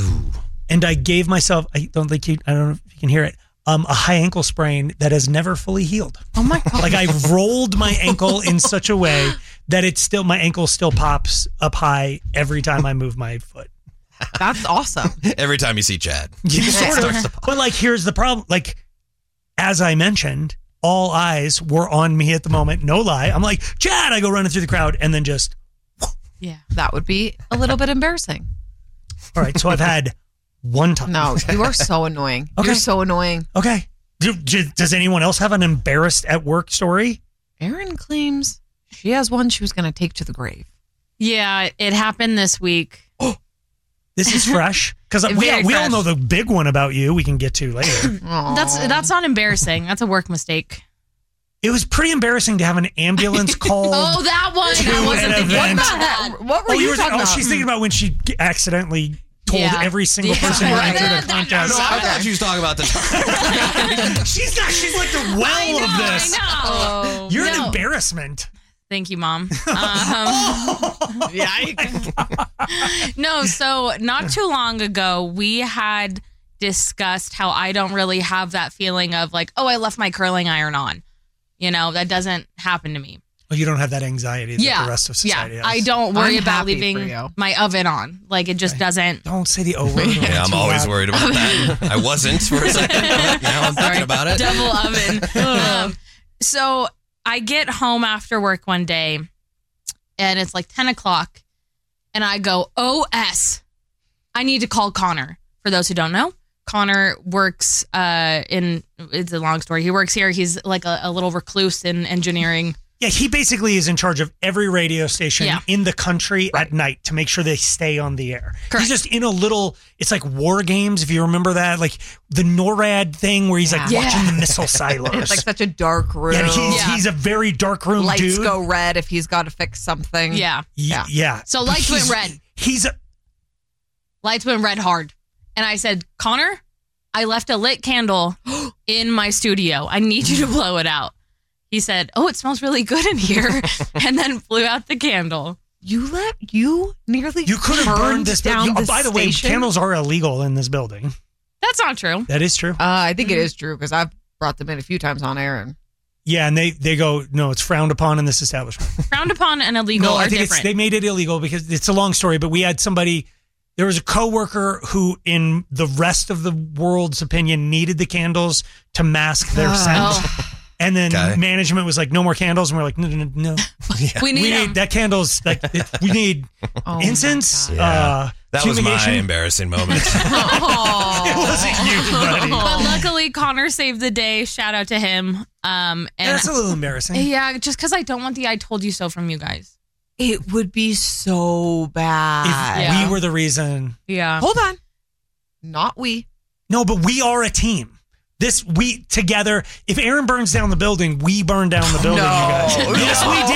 And I gave myself, I don't know if you can hear it, a high ankle sprain that has never fully healed. Oh my God. Like I rolled my ankle in such a way that my ankle still pops up high every time I move my foot. That's awesome. Every time you see Chad. Sort of. But like, here's the problem. Like, as I mentioned, all eyes were on me at the moment. No lie. I'm like, Chad, I go running through the crowd and then just. Yeah. That would be a little bit embarrassing. All right. So I've had one time. No, you are so annoying. Okay. You're so annoying. Okay. Does anyone else have an embarrassed at work story? Erin claims she has one she was going to take to the grave. Yeah, it happened this week. This is fresh because we all fresh. know the big one about you. We can get to later. That's not embarrassing. That's a work mistake. It was pretty embarrassing to have an ambulance called. Oh, that one. to That wasn't an the event. What were you talking about? She's thinking about when she accidentally told every single person who entered a contest. No, I thought she was talking about the She's like the well of this. I know. You're an embarrassment. Thank you, Mom. Yikes. No, so not too long ago, we had discussed how I don't really have that feeling of like, oh, I left my curling iron on. You know, that doesn't happen to me. Well, you don't have that anxiety that the rest of society has. I don't worry about leaving my oven on. Like, it just doesn't. Don't say the O word. Yeah, I'm always worried about that. I wasn't for a second. But now I'm thinking about it. Double oven. So I get home after work one day, and it's like 10 o'clock, and I go, OS, I need to call Connor. For those who don't know, Connor works it's a long story. He works here. He's like a little recluse in engineering. Yeah, he basically is in charge of every radio station in the country at night to make sure they stay on the air. Correct. He's just in a little, it's like War Games, if you remember that, like the NORAD thing where he's like watching the missile silos. It's like such a dark room. Yeah, he's a very dark room lights dude. Lights go red if he's got to fix something. Yeah. So lights went red. Lights went red hard. And I said, Connor, I left a lit candle in my studio. I need you to blow it out. He said, oh, it smells really good in here. And then blew out the candle. You nearly could have burned this down By the way, candles are illegal in this building. That's not true. That is true. I think it is true because I've brought them in a few times on air. And they go, no, it's frowned upon in this establishment. Frowned upon and illegal are different. They made it illegal because it's a long story, but we had somebody, there was a coworker who, in the rest of the world's opinion, needed the candles to mask their scent. And then management was like, no more candles. And we're like, no. We need that candles. Like, we need incense. That was my embarrassing moment. It wasn't you, buddy. But luckily, Connor saved the day. Shout out to him. And that's a little embarrassing. Yeah, just because I don't want the I told you so from you guys. It would be so bad. If we were the reason. Yeah. Hold on. Not we. No, but we are a team. We together, if Aaron burns down the building, we burn down the building, you guys. Yes, we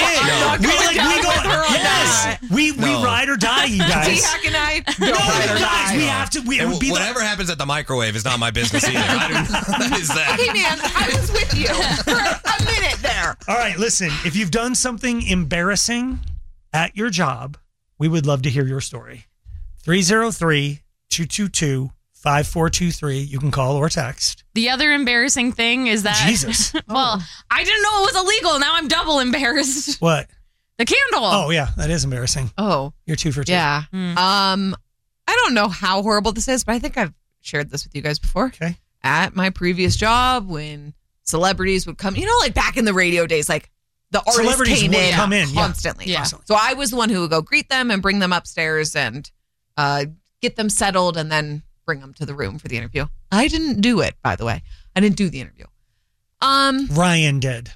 did. We ride or die, you guys. T-Hack and I ride or die. We have to. Whatever happens at the microwave is not my business either. That is that. Hey, man, I was with you for a minute there. All right, listen. If you've done something embarrassing at your job, we would love to hear your story. 303-222-5423. You can call or text. The other embarrassing thing is that Jesus. Well, I didn't know it was illegal. Now I'm double embarrassed. What? The candle. Oh yeah, that is embarrassing. Oh, you're 2 for 2. Yeah. I don't know how horrible this is, but I think I've shared this with you guys before. Okay. At my previous job, when celebrities would come, like back in the radio days, like the artists came in constantly. Yeah. So I was the one who would go greet them and bring them upstairs and get them settled and then bring them to the room for the interview. I didn't do it, by the way. I didn't do the interview. Ryan did.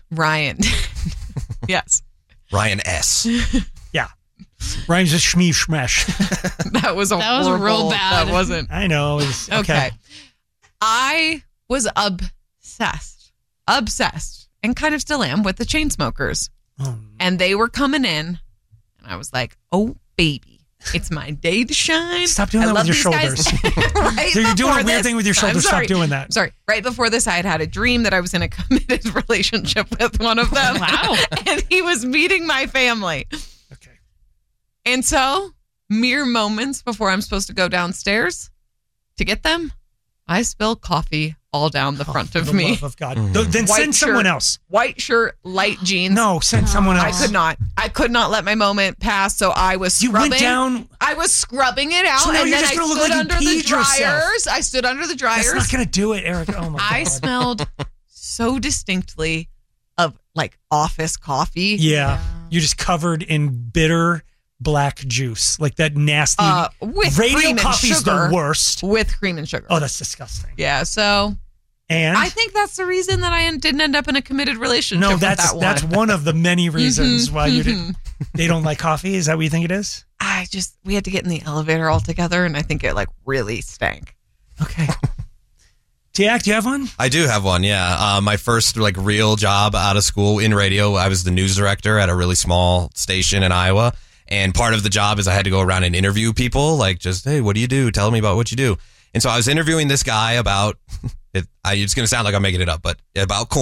Yes. Ryan S. Yeah. Ryan's a shmee shmesh. That was real bad. That wasn't. I know. Okay. I was obsessed, and kind of still am with the Chainsmokers. Oh. And they were coming in, and I was like, oh, baby. It's my day to shine. Stop doing that with your shoulders. Right, you're doing a weird thing with your shoulders. Stop doing that. I'm sorry. Right before this, I had a dream that I was in a committed relationship with one of them. Wow. And he was meeting my family. Okay. And so, mere moments before I'm supposed to go downstairs to get them, I spill coffee all down the front of me. Love of God. Then send someone else. White shirt, light jeans. No, send someone else. I could not let my moment pass, so I was scrubbing. You went down. I was scrubbing it out, so and then I stood stood under the dryers. Yourself. I stood under the dryers. That's not going to do it, Eric. Oh my God. I smelled so distinctly of like office coffee. Yeah. You're just covered in bitter black juice, like that nasty. With radio cream and coffee's sugar. The worst. With cream and sugar. Oh, that's disgusting. Yeah. So. And I think that's the reason that I didn't end up in a committed relationship. No, with that's one of the many reasons why you didn't. They don't like coffee. Is that what you think it is? We had to get in the elevator all together, and I think it like really stank. Okay. T-Hack, do you have one? I do have one. Yeah, my first like real job out of school in radio. I was the news director at a really small station in Iowa, and part of the job is I had to go around and interview people. Like, just hey, what do you do? Tell me about what you do. And so I was interviewing this guy about. It's going to sound like I'm making it up, but about corn,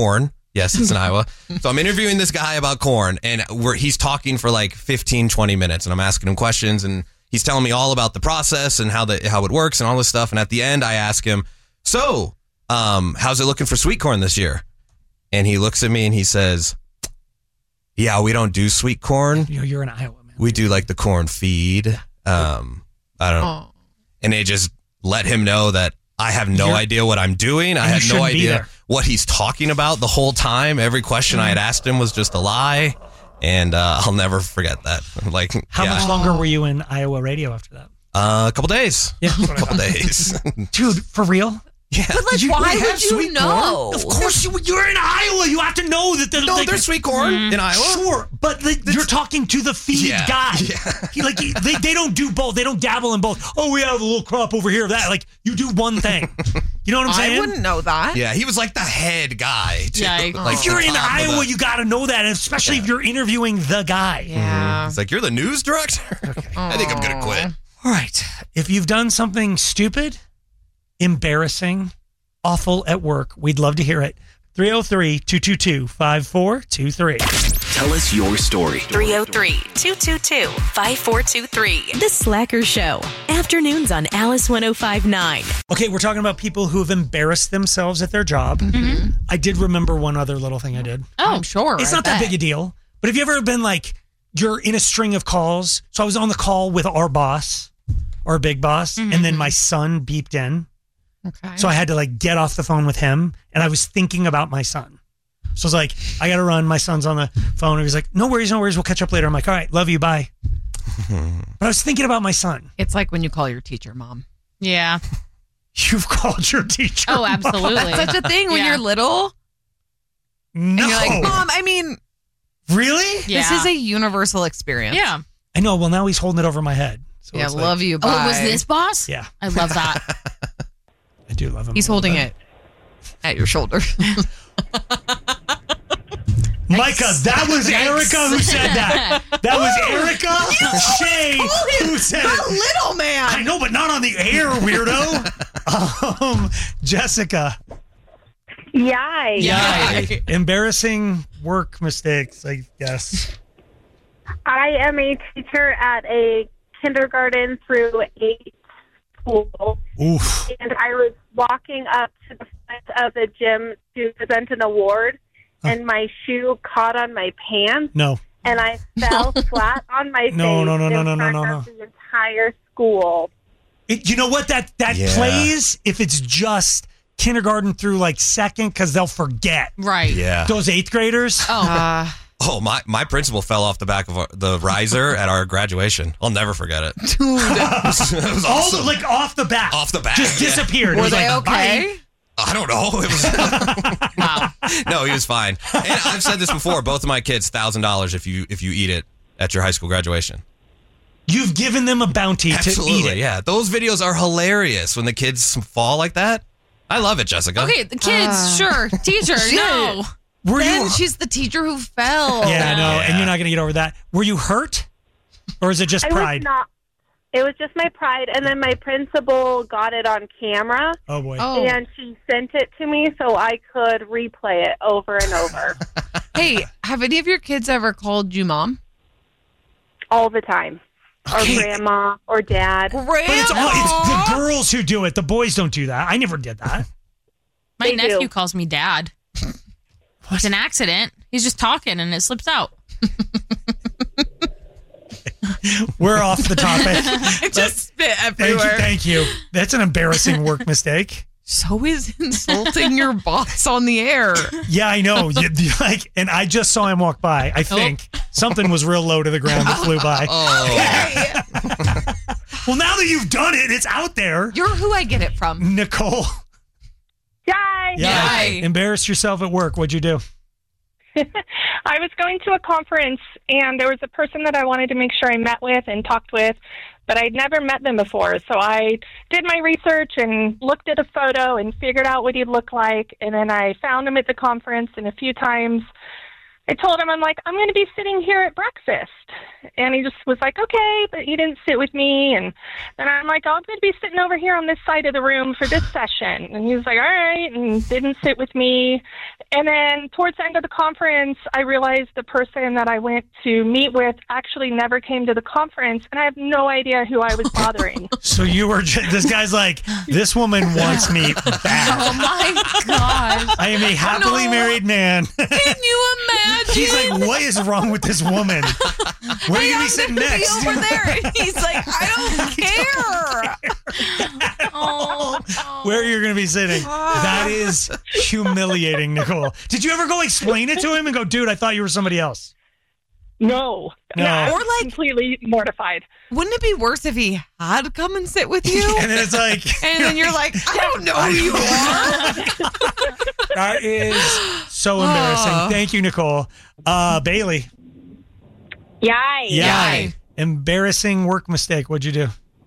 Yes, it's in Iowa. So I'm interviewing this guy about corn, and he's talking for like 15, 20 minutes, and I'm asking him questions, and he's telling me all about the process and how it works and all this stuff. And at the end, I ask him, so how's it looking for sweet corn this year? And he looks at me and he says, yeah, we don't do sweet corn. You're in Iowa, man. We do like the corn feed. I don't know. And they just let him know that I have no idea what I'm doing. I had no idea what he's talking about the whole time. Every question I had asked him was just a lie. And I'll never forget that. Like, How much longer were you in Iowa radio after that? A couple days. Yeah, a couple days. Dude, for real? Yeah. But like, why would you know? Of course, you're in Iowa. You have to know that there's sweet corn in Iowa. Sure, but you're talking to the feed guy. Yeah. They don't do both. They don't dabble in both. Oh, we have a little crop over here. That like you do one thing. You know what I'm saying? I wouldn't know that. Yeah, he was like the head guy. Too. Yeah, like if you're in Iowa, you got to know that, and especially if you're interviewing the guy. Yeah, it's like you're the news director. Okay. I think I'm gonna quit. All right, if you've done something stupid, embarrassing, awful at work, we'd love to hear it. 303-222-5423. Tell us your story. 303-222-5423. The Slacker Show. Afternoons on Alice 105.9. Okay, we're talking about people who have embarrassed themselves at their job. Mm-hmm. I did remember one other little thing I did. Oh, I'm sure. It's not that big a deal. But have you ever been like, you're in a string of calls? So I was on the call with our boss, our big boss, and then my son beeped in. Okay. So I had to like get off the phone with him, and I was thinking about my son. So I was like, I got to run. My son's on the phone. And he was like, no worries. We'll catch up later. I'm like, all right, love you. Bye. But I was thinking about my son. It's like when you call your teacher mom. Yeah. You've called your teacher Oh, absolutely. mom. That's such a thing when you're little. No. And you're like, Mom, I mean. Really? Yeah. This is a universal experience. Yeah. I know. Well, now he's holding it over my head. So yeah, it's love like, you. Bye. Oh, it was this boss? Yeah. I love that. I do love him. He's holding it at your shoulder. Micah, that was Erica who said that. That was Erica Shea who said the it. little man. I know, but not on the air, weirdo. Jessica. Yay. Embarrassing work mistakes, I guess. I am a teacher at a kindergarten through 8th school. Oof. And I was walking up to the front of the gym to present an award, and my shoe caught on my pants. No. And I fell flat on my face No. in front of the entire school. You know what? That plays if it's just kindergarten through like 2nd, because they'll forget. Right. Yeah. Those 8th graders. My principal fell off the back of the riser at our graduation. I'll never forget it. Dude. it was awesome. Like off the bat. Off the bat. Just disappeared. Were they okay? Bye. I don't know. It was Wow. No, he was fine. And I've said this before. Both of my kids, $1,000 if you eat it at your high school graduation. You've given them a bounty to eat it. Yeah. Those videos are hilarious when the kids fall like that. I love it, Jessica. Okay, the kids, sure. Teacher, no. She's the teacher who fell. Yeah, no, and you're not going to get over that. Were you hurt? Or is it just pride? I was not. It was just my pride, and then my principal got it on camera. Oh, boy. And she sent it to me so I could replay it over and over. Hey, have any of your kids ever called you mom? All the time. Okay. Or grandma or dad. But it's the girls who do it. The boys don't do that. I never did that. My nephew calls me dad. It's an accident. He's just talking and it slips out. We're off the topic. It just spit everywhere. Thank you. That's an embarrassing work mistake. So is insulting your boss on the air. Yeah, I know. And I just saw him walk by. I think something was real low to the ground that flew by. Well, now that you've done it, it's out there. You're who I get it from. Nicole. Yay! Yay. Embarrass yourself at work. What'd you do? I was going to a conference, and there was a person that I wanted to make sure I met with and talked with, but I'd never met them before. So I did my research and looked at a photo and figured out what he'd look like, and then I found him at the conference, and a few times I told him, I'm like, I'm going to be sitting here at breakfast. And he just was like, okay, but he didn't sit with me. And then I'm like, oh, I'm going to be sitting over here on this side of the room for this session. And he was like, all right, and didn't sit with me. And then towards the end of the conference, I realized the person that I went to meet with actually never came to the conference, and I have no idea who I was bothering. So you were, this guy's like, this woman wants me back. Oh my gosh. I am a happily married man. Can you imagine? He's like, what is wrong with this woman? Where are you going to be sitting next? Over there. And he's like, I don't care. Where you're going to be sitting. That is humiliating, Nicole. Did you ever go explain it to him and go, dude, I thought you were somebody else? No. No. Or like completely mortified. Wouldn't it be worse if he had come and sit with you? And then it's like, and then you're like, I don't know who you are. That is so embarrassing. Thank you, Nicole. Bailey. Yay. Embarrassing work mistake. What'd you do?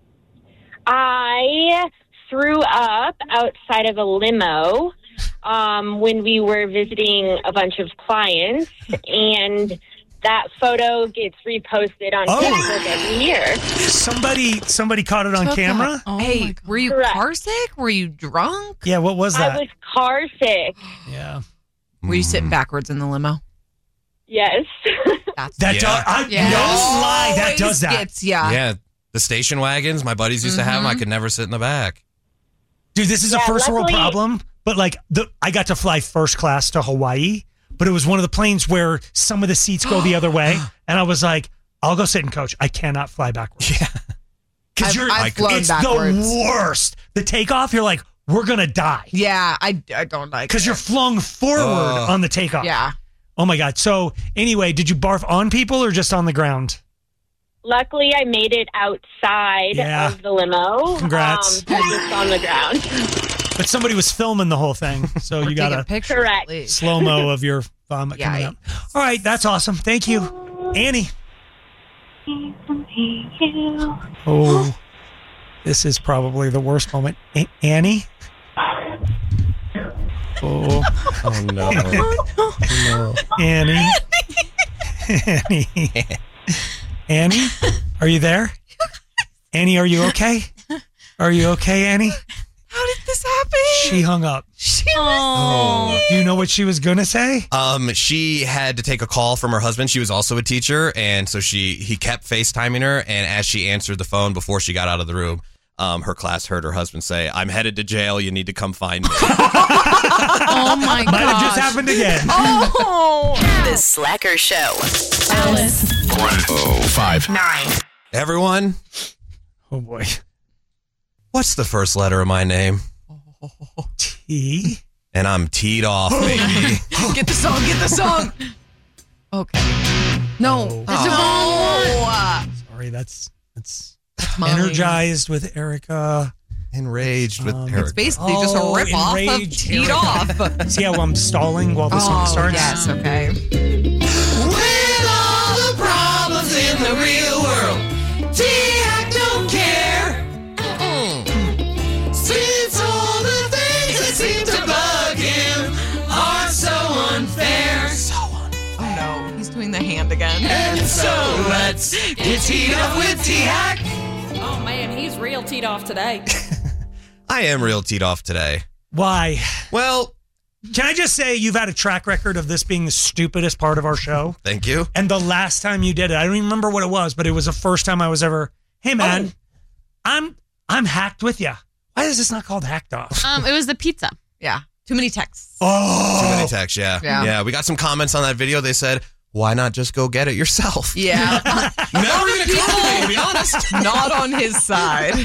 I threw up outside of a limo when we were visiting a bunch of clients, and that photo gets reposted on Facebook every year. Somebody caught it on camera? Hey, were you car sick? Were you drunk? Yeah, what was that? I was car sick. Yeah. Were you sitting backwards in the limo? Yes. That don't lie. That does that. Gets ya. Yeah. The station wagons, my buddies used to have them. I could never sit in the back. Dude, this is a first world problem. But like, I got to fly first class to Hawaii, but it was one of the planes where some of the seats go the other way. And I was like, I'll go sit in coach. I cannot fly backwards. Yeah. Because it's backwards. The worst. The takeoff, you're like, we're going to die. Yeah, I don't like it. Because you're flung forward on the takeoff. Yeah. Oh my God. So anyway, did you barf on people or just on the ground? Luckily, I made it outside of the limo. Congrats. Just on the ground. But somebody was filming the whole thing, so you got a Correct. slow-mo of your vomit coming out. All right, that's awesome. Thank you. Annie. Oh, this is probably the worst moment. Annie? Oh no. No. Annie. Annie, are you there? Annie, are you okay? Are you okay, Annie? How did this happen? She hung up. Do you know what she was going to say? She had to take a call from her husband. She was also a teacher, and so he kept FaceTiming her, and as she answered the phone before she got out of the room, her class heard her husband say, "I'm headed to jail. You need to come find me." Oh my God. Might have just happened again. The Slacker Show. Alice. 105.9. Everyone. Oh boy. What's the first letter of my name? T. And I'm teed off, baby. Get the song. Get the song. Okay. No. That's the wrong one. Sorry, that's Energized with Erica. Enraged with Erica. It's basically just a rip-off of Teed Off. See how I'm stalling while this song starts? Yes, okay. With all the problems in the real world, T-Hack don't care. Since all the things that seem to bug him are so unfair. Oh no, he's doing the hand again. And so let's get teed up with T-Hack. Oh man, he's real teed off today. I am real teed off today. Why? Well, can I just say you've had a track record of this being the stupidest part of our show? Thank you. And the last time you did it, I don't even remember what it was, but it was the first time I was ever, hey man, I'm hacked with you. Why is this not called hacked off? It was the pizza. Yeah. Too many texts. Oh. Too many texts, yeah. We got some comments on that video. They said, why not just go get it yourself? Yeah. Never even called me, to be honest. Not on his side.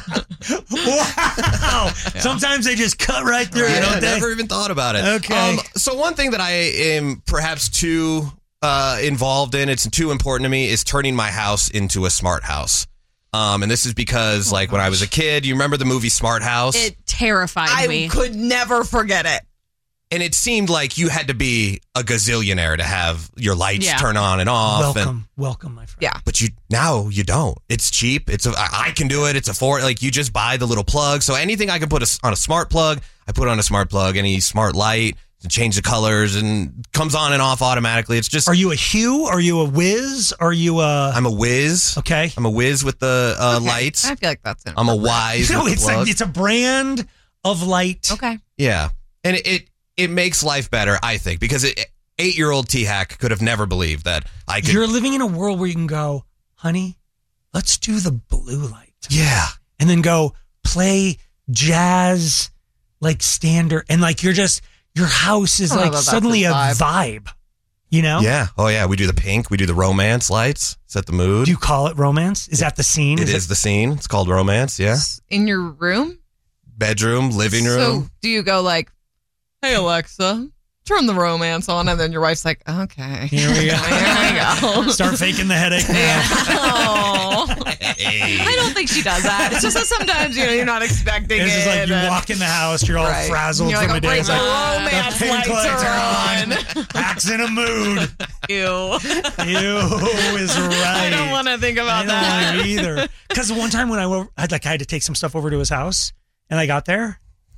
Wow. Sometimes they just cut right through it, don't they? Never even thought about it. Okay. So one thing that I am perhaps too involved in, it's too important to me, is turning my house into a smart house. And this is because, when I was a kid, you remember the movie Smart House? It terrified me. I could never forget it. And it seemed like you had to be a gazillionaire to have your lights turn on and off. Welcome, my friend. Yeah. But now you don't. It's cheap. I can do it. It's you just buy the little plug. So anything I can put on a smart plug, I put on a smart plug. Any smart light, change the colors and comes on and off automatically. It's just. Are you a Hue? Are you a Whiz? Are you a? I'm a Whiz. Okay. I'm a Whiz with the lights. I feel like that's it. I'm a Wise. No, with the plug. it's a brand of light. Okay. Yeah, and it makes life better, I think, because 8-year-old T-Hack could have never believed that I could. You're living in a world where you can go, honey, let's do the blue light. Yeah. And then go play jazz, like standard. And like your house is like suddenly a vibe, you know? Yeah. Oh, yeah. We do the pink. We do the romance lights. Set the mood. Do you call it romance? Is that the scene? It is the scene. It's called romance. Yeah. In your room? Bedroom, living room. So do you go like, hey, Alexa, turn the romance on, and then your wife's like, okay. Here we go. Here we go. Start faking the headache now. Oh. I don't think she does that. It's just that sometimes you're not expecting it. It's just like you walk in the house, you're all frazzled you're from like, the day. the It's like, romance the pink lights are on. Acts in a mood. Ew. Ew is right. I don't want to think about I that don't want to either. Because one time when I had to take some stuff over to his house, and I got there,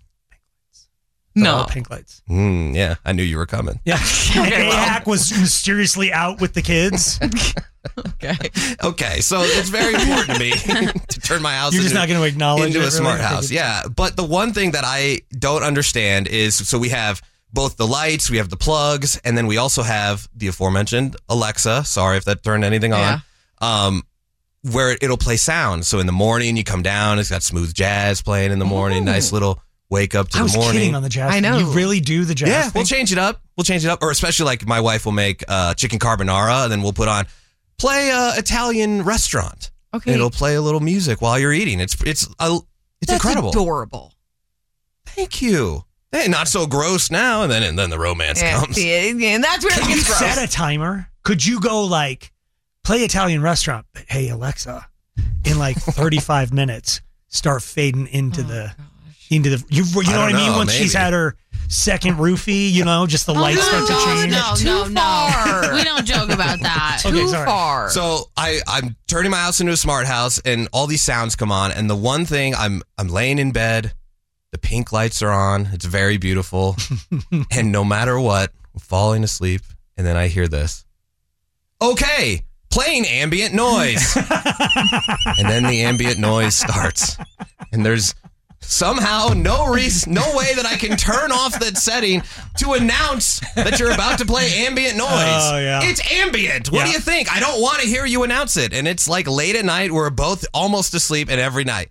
no pink lights. Yeah, I knew you were coming. Yeah, Hack was mysteriously out with the kids. Okay, so it's very important to me to turn my house. You're just not going to acknowledge into it, a smart really? house. Yeah, but the one thing that I don't understand is, so we have both the lights, we have the plugs, and then we also have the aforementioned Alexa. Sorry if that turned anything on. Where it'll play sound. So in the morning, you come down, it's got smooth jazz playing in the morning. Nice little wake up to the morning. I was kidding on the jazz. I know. You really do the jazz Yeah, thing? we'll change it up. Or especially like my wife will make chicken carbonara, and then we'll put on play Italian restaurant. Okay. And it'll play a little music while you're eating. It's incredible. Adorable. Thank you. Hey, not so gross now, and then the romance comes. And that's where it Can you gets gross. set a timer? Could you go like play Italian restaurant? But hey, Alexa, in like 35 minutes, start fading into the. You know what I mean? Once she's had her second roofie, just the lights start to change. No. We don't joke about that. Okay, sorry. Far. So I'm turning my house into a smart house, and all these sounds come on. And the one thing, I'm laying in bed, the pink lights are on. It's very beautiful, and no matter what, I'm falling asleep, and then I hear this. Okay, playing ambient noise, and then the ambient noise starts, and there's somehow no way that I can turn off that setting to announce that you're about to play ambient noise. Oh, yeah. It's ambient. What do you think? I don't want to hear you announce it. And it's like late at night. We're both almost asleep, and every night.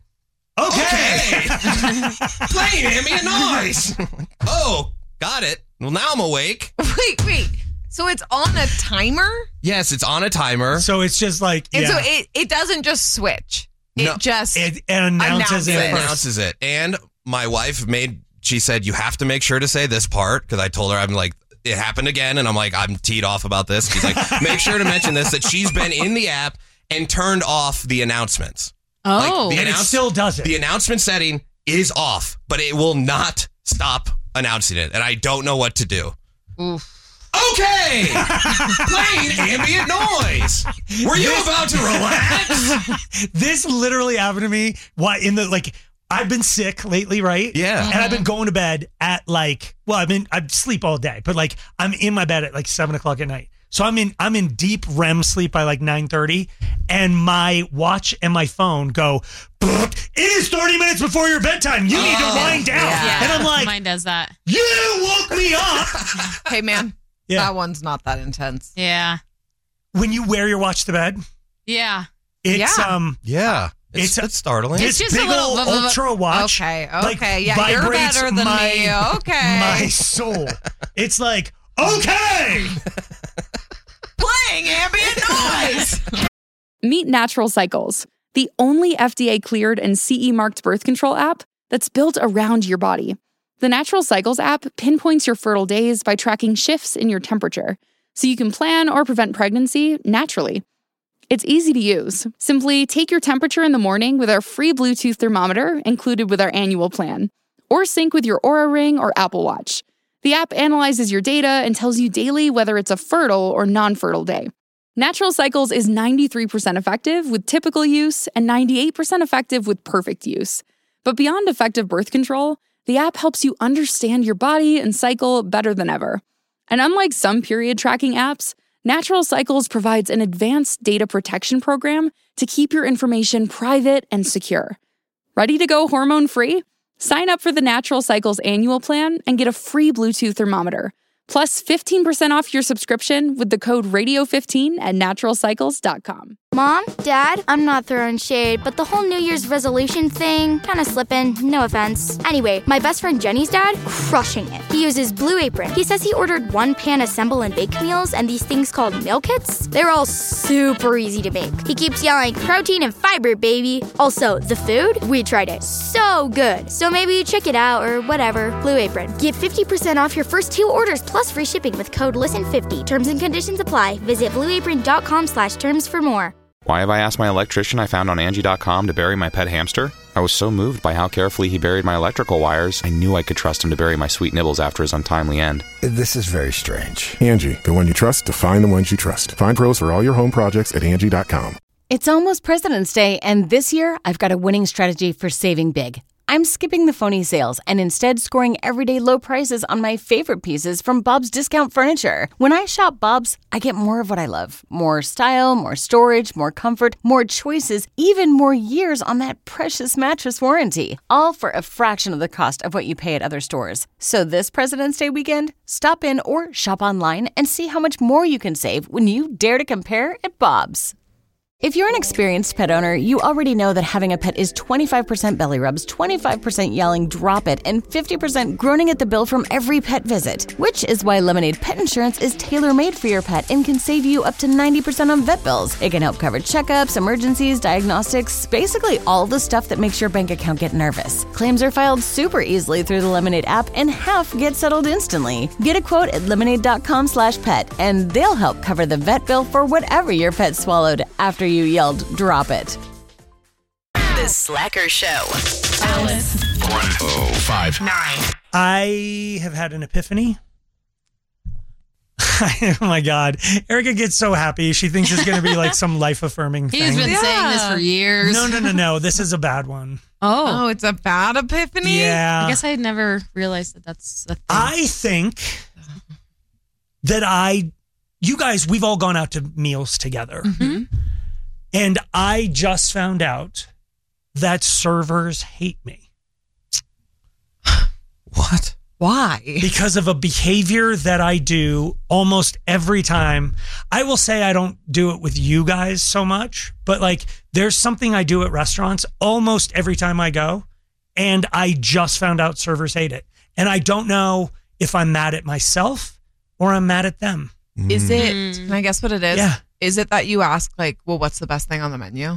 Okay. Playing ambient noise. Oh, got it. Well, now I'm awake. Wait. So it's on a timer? Yes, it's on a timer. So it's just like, And so it doesn't just switch. It announces announces it. And my wife she said, you have to make sure to say this part, because I told her, I'm like, it happened again, and I'm like, I'm teed off about this. She's like, make sure to mention this, that she's been in the app and turned off the announcements. Oh. And it still does it. The announcement setting is off, but it will not stop announcing it, and I don't know what to do. Oof. Okay, playing ambient noise. Were you about to relax? This literally happened to me. I've been sick lately, right? Yeah. And I've been going to bed at I sleep all day, but I'm in my bed at 7:00 at night. So I'm in deep REM sleep by 9:30, and my watch and my phone go, it is 30 minutes before your bedtime. You need to wind down. Yeah. And I'm like, mine does that. You woke me up. Hey, man. Yeah. That one's not that intense. Yeah. When you wear your watch to bed, Yeah. it's It's startling. This It's just big a little- old ultra watch. Okay. Yeah, you're vibrates better than my, me. Okay. My soul. It's like, okay. Playing ambient noise. Meet Natural Cycles, the only FDA-cleared and CE-marked birth control app that's built around your body. The Natural Cycles app pinpoints your fertile days by tracking shifts in your temperature, so you can plan or prevent pregnancy naturally. It's easy to use. Simply take your temperature in the morning with our free Bluetooth thermometer included with our annual plan, or sync with your Oura Ring or Apple Watch. The app analyzes your data and tells you daily whether it's a fertile or non-fertile day. Natural Cycles is 93% effective with typical use and 98% effective with perfect use. But beyond effective birth control, the app helps you understand your body and cycle better than ever. And unlike some period tracking apps, Natural Cycles provides an advanced data protection program to keep your information private and secure. Ready to go hormone-free? Sign up for the Natural Cycles annual plan and get a free Bluetooth thermometer, plus 15% off your subscription with the code radio15 at naturalcycles.com. Mom, Dad, I'm not throwing shade, but the whole New Year's resolution thing, kind of slipping, no offense. Anyway, my best friend Jenny's dad, crushing it. He uses Blue Apron. He says he ordered one-pan assemble and bake meals and these things called meal kits. They're all super easy to make. He keeps yelling, protein and fiber, baby. Also, the food, we tried it. So good. So maybe check it out or whatever. Blue Apron. Get 50% off your first 2 orders plus free shipping with code LISTEN50. Terms and conditions apply. Visit blueapron.com/terms for more. Why have I asked my electrician I found on Angie.com to bury my pet hamster? I was so moved by how carefully he buried my electrical wires, I knew I could trust him to bury my sweet nibbles after his untimely end. This is very strange. Angie, the one you trust to find the ones you trust. Find pros for all your home projects at Angie.com. It's almost President's Day, and this year I've got a winning strategy for saving big. I'm skipping the phony sales and instead scoring everyday low prices on my favorite pieces from Bob's Discount Furniture. When I shop Bob's, I get more of what I love. More style, more storage, more comfort, more choices, even more years on that precious mattress warranty. All for a fraction of the cost of what you pay at other stores. So this President's Day weekend, stop in or shop online and see how much more you can save when you dare to compare at Bob's. If you're an experienced pet owner, you already know that having a pet is 25% belly rubs, 25% yelling, drop it, and 50% groaning at the bill from every pet visit. Which is why Lemonade Pet Insurance is tailor-made for your pet and can save you up to 90% on vet bills. It can help cover checkups, emergencies, diagnostics, basically all the stuff that makes your bank account get nervous. Claims are filed super easily through the Lemonade app and half get settled instantly. Get a quote at lemonade.com/pet and they'll help cover the vet bill for whatever your pet swallowed after you yelled, drop it. The Slacker Show. Alice. 105.9. I have had an epiphany. Oh my God. Erica gets so happy. She thinks it's going to be like some life-affirming thing. He's been saying this for years. No. This is a bad one. Oh, it's a bad epiphany? Yeah. I guess I had never realized that that's a thing. I think that you guys, we've all gone out to meals together. Mm-hmm. And I just found out that servers hate me. What? Why? Because of a behavior that I do almost every time. I will say I don't do it with you guys so much, but like there's something I do at restaurants almost every time I go, and I just found out servers hate it. And I don't know if I'm mad at myself or I'm mad at them. Is it, can I guess what it is? Yeah. Is it that you ask like, well, what's the best thing on the menu?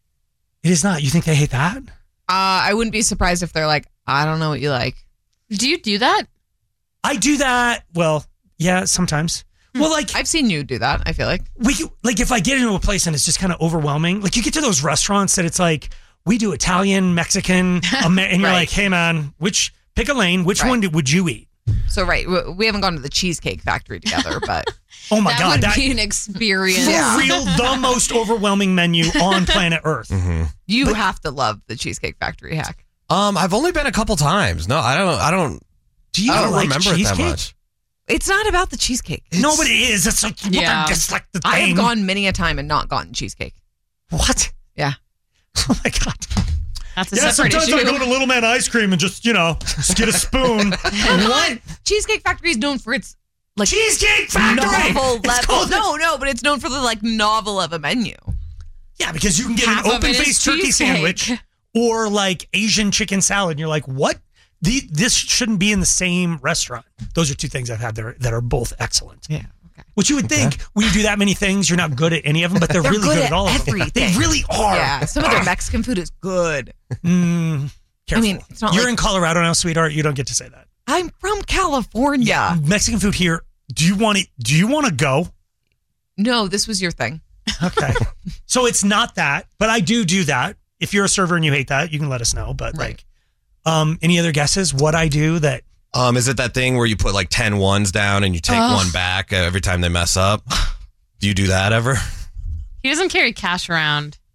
It is not. You think they hate that? I wouldn't be surprised if they're like, I don't know what you like. Do you do that? I do that. Well, yeah, sometimes. Well, like I've seen you do that. I feel like if I get into a place and it's just kind of overwhelming, like you get to those restaurants that it's like we do Italian, Mexican, and you're Right. like, hey man, pick a lane. Which one would you eat? So we haven't gone to the Cheesecake Factory together, but oh my God, that would be an experience. For real, the most overwhelming menu on planet Earth. Mm-hmm. You have to love the Cheesecake Factory hack. I've only been a couple times. No, I don't. Do you I don't like remember it that cheesecake? much. It's not about the cheesecake. No, but it is. It's like Yeah. just like the I have thing. gone many a time and not gotten cheesecake. What? Yeah. Oh my God. That's a Yeah, separate sometimes issue. I go to Little Man Ice Cream and just get a spoon. What? Cheesecake Factory is known for its like Cheesecake Factory. novel It's level. called No, but it's known for the like novel of a menu. Yeah, because you can get Half an of it is open-faced turkey cheesecake. sandwich or like Asian chicken salad, and you're like, what? This shouldn't be in the same restaurant. Those are two things I've had there that are both excellent. Yeah. Okay. Which you would think when you do that many things, you're not good at any of them, but they're really good at all of them. everything. They really are. Yeah. Some of their Mexican food is good. Careful. I mean, it's not You're like- in Colorado now, sweetheart. You don't get to say that. I'm from California. Mexican food here. Do you want to go? No, this was your thing. Okay. So it's not that, but I do that. If you're a server and you hate that, you can let us know. But Right. any other guesses what I do that? Is it that thing where you put like 10 ones down and you take one back every time they mess up? Do you do that ever? He doesn't carry cash around.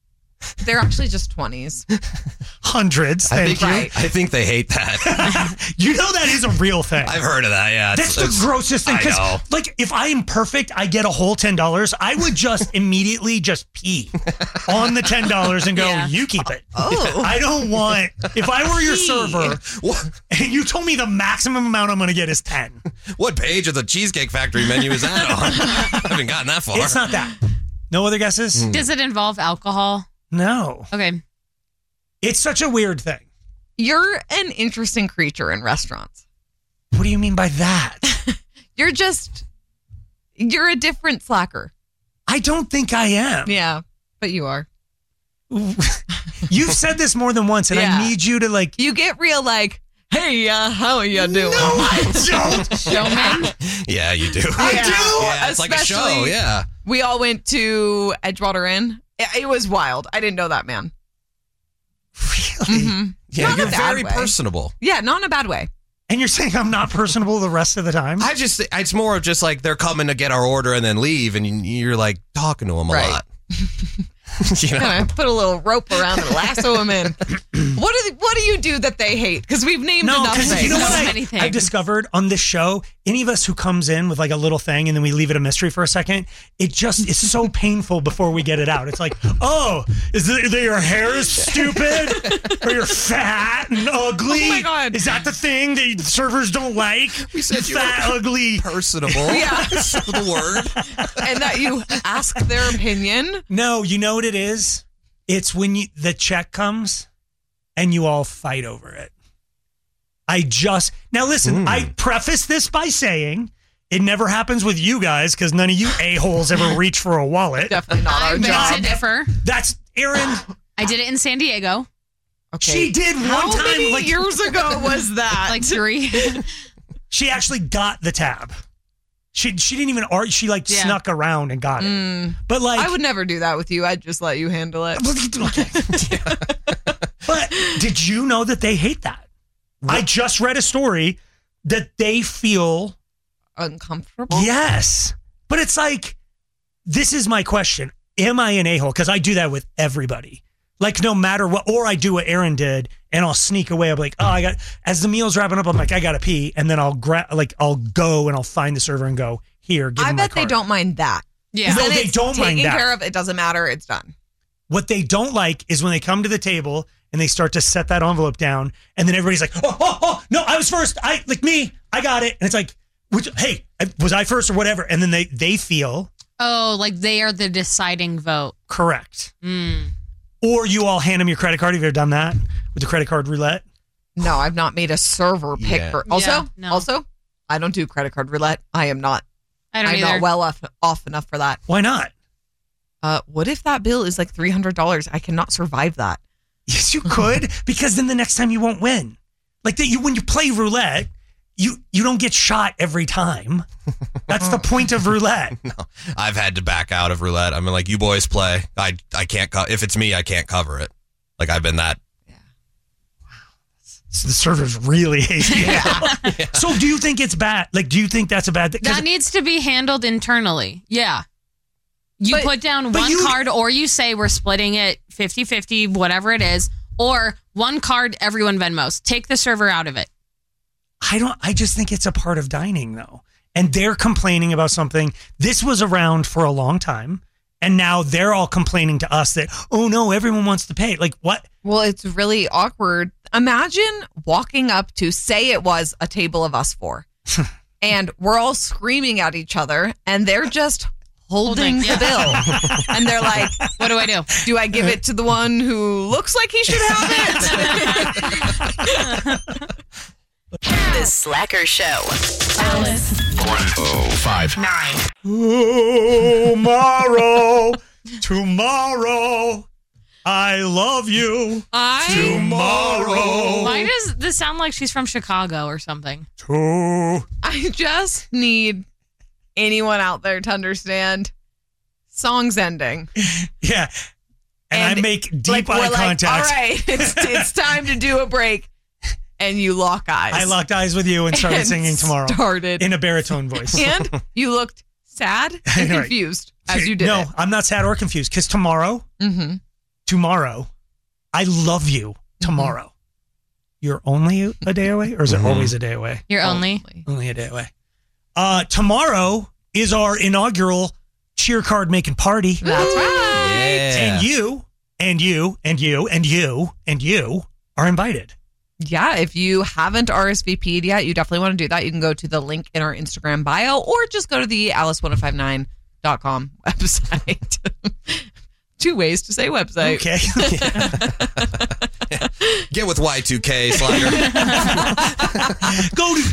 They're actually just 20s. Hundreds. Thank you. I think they hate that. You know that is a real thing. I've heard of that. Yeah, That's the grossest thing. I know. Because, like, if I am perfect, I get a whole $10. I would just immediately just pee on the $10 and go, you keep it. Oh. I don't want, if I were your server and you told me the maximum amount I'm going to get is 10. What page of the Cheesecake Factory menu is that on? I haven't gotten that far. It's not that. No other guesses? Does it involve alcohol? No. Okay. It's such a weird thing. You're an interesting creature in restaurants. What do you mean by that? You're a different slacker. I don't think I am. Yeah, but you are. You've said this more than once, and I need you to, like... You get real, like, hey, how are you doing? No, I don't. Showman? Yeah, you do. I do? Yeah, it's like a show, Especially, yeah. We all went to Edgewater Inn. It was wild. I didn't know that man. Really? Mm-hmm. Yeah, Not you're in a bad very way. personable. Yeah, not in a bad way. And you're saying I'm not personable the rest of the time? It's more of just like they're coming to get our order and then leave, and you're like talking to them a lot. You know? Kind of put a little rope around and lasso them in. What do you do that they hate? Because we've named enough things. You know what I've discovered on this show? Any of us who comes in with like a little thing and then we leave it a mystery for a second, it just is so painful before we get it out. It's like, oh, is it that your hair is stupid? Or you're fat and ugly? Oh my God. Is that the thing that servers don't like? We said you fat, were ugly. personable. Yeah. The word. And that you ask their opinion. No, you know what it is? It's when the check comes and you all fight over it. Now listen, I preface this by saying it never happens with you guys because none of you a-holes ever reach for a wallet. Definitely not our I beg job. to differ. That's Erin. I did it in San Diego. Okay. She did one How time. many like years ago was that? Like 3. She actually got the tab. She didn't even argue. She snuck around and got it. But like, I would never do that with you. I'd just let you handle it. But did you know that they hate that? I just read a story that they feel uncomfortable. Yes. But it's like, this is my question. Am I an a-hole? Because I do that with everybody. Like no matter what, or I do what Erin did and I'll sneak away. I'm like, as the meal's wrapping up, I'm like, I gotta pee. And then I'll go and I'll find the server and go, here, give me my I bet card. they don't mind that. Yeah. No, Then they it's don't mind taken that. care of. It doesn't matter. It's done. What they don't like is when they come to the table and they start to set that envelope down and then everybody's like, oh, no, I was first. I got it. And it's like, hey, was I first or whatever? And then they feel. Oh, like they are the deciding vote. Correct. Or you all hand them your credit card. Have you ever done that with the credit card roulette? No, I've not made a server pick for. Also, I don't do credit card roulette. I'm not well off enough for that. Why not? What if that bill is like $300? I cannot survive that. Yes, you could, because then the next time you won't win. Like when you play roulette, you don't get shot every time. That's the point of roulette. No, I've had to back out of roulette. I mean, like, you boys play. I can't. If it's me, I can't cover it. Like, I've been that. Yeah. Wow. So the servers really hate you. Yeah. So do you think it's bad? Like, do you think that's a bad thing? That needs to be handled internally. Yeah. You put down one card, or you say we're splitting it 50-50, whatever it is, or one card, everyone Venmos. Take the server out of it. I just think it's a part of dining, though. And they're complaining about something. This was around for a long time. And now they're all complaining to us that, oh no, everyone wants to pay. Like, what? Well, it's really awkward. Imagine walking up to, say it was a table of us 4. And we're all screaming at each other. And they're just holding the bill. And they're like, what do I do? Do I give it to the one who looks like he should have it? The Slacker Show. Alice. 105.9. Tomorrow, I love you. Tomorrow. Why does this sound like she's from Chicago or something? I just need anyone out there to understand song's ending. Yeah. And I make deep eye contact. All right, it's time to do a break. And you lock eyes. I locked eyes with you and started singing Tomorrow. In a baritone voice. And you looked sad and confused as you did. No, it. I'm not sad or confused because tomorrow tomorrow, I love you tomorrow. You're only a day away, or is it always a day away? You're only a day away. Tomorrow is our inaugural cheer card making party. That's right. And you are invited. Yeah, if you haven't RSVP'd yet, you definitely want to do that. You can go to the link in our Instagram bio or just go to the alice1059.com website. 2 ways to say website. Okay. Get with Y2K, Slider. Go to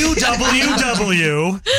www.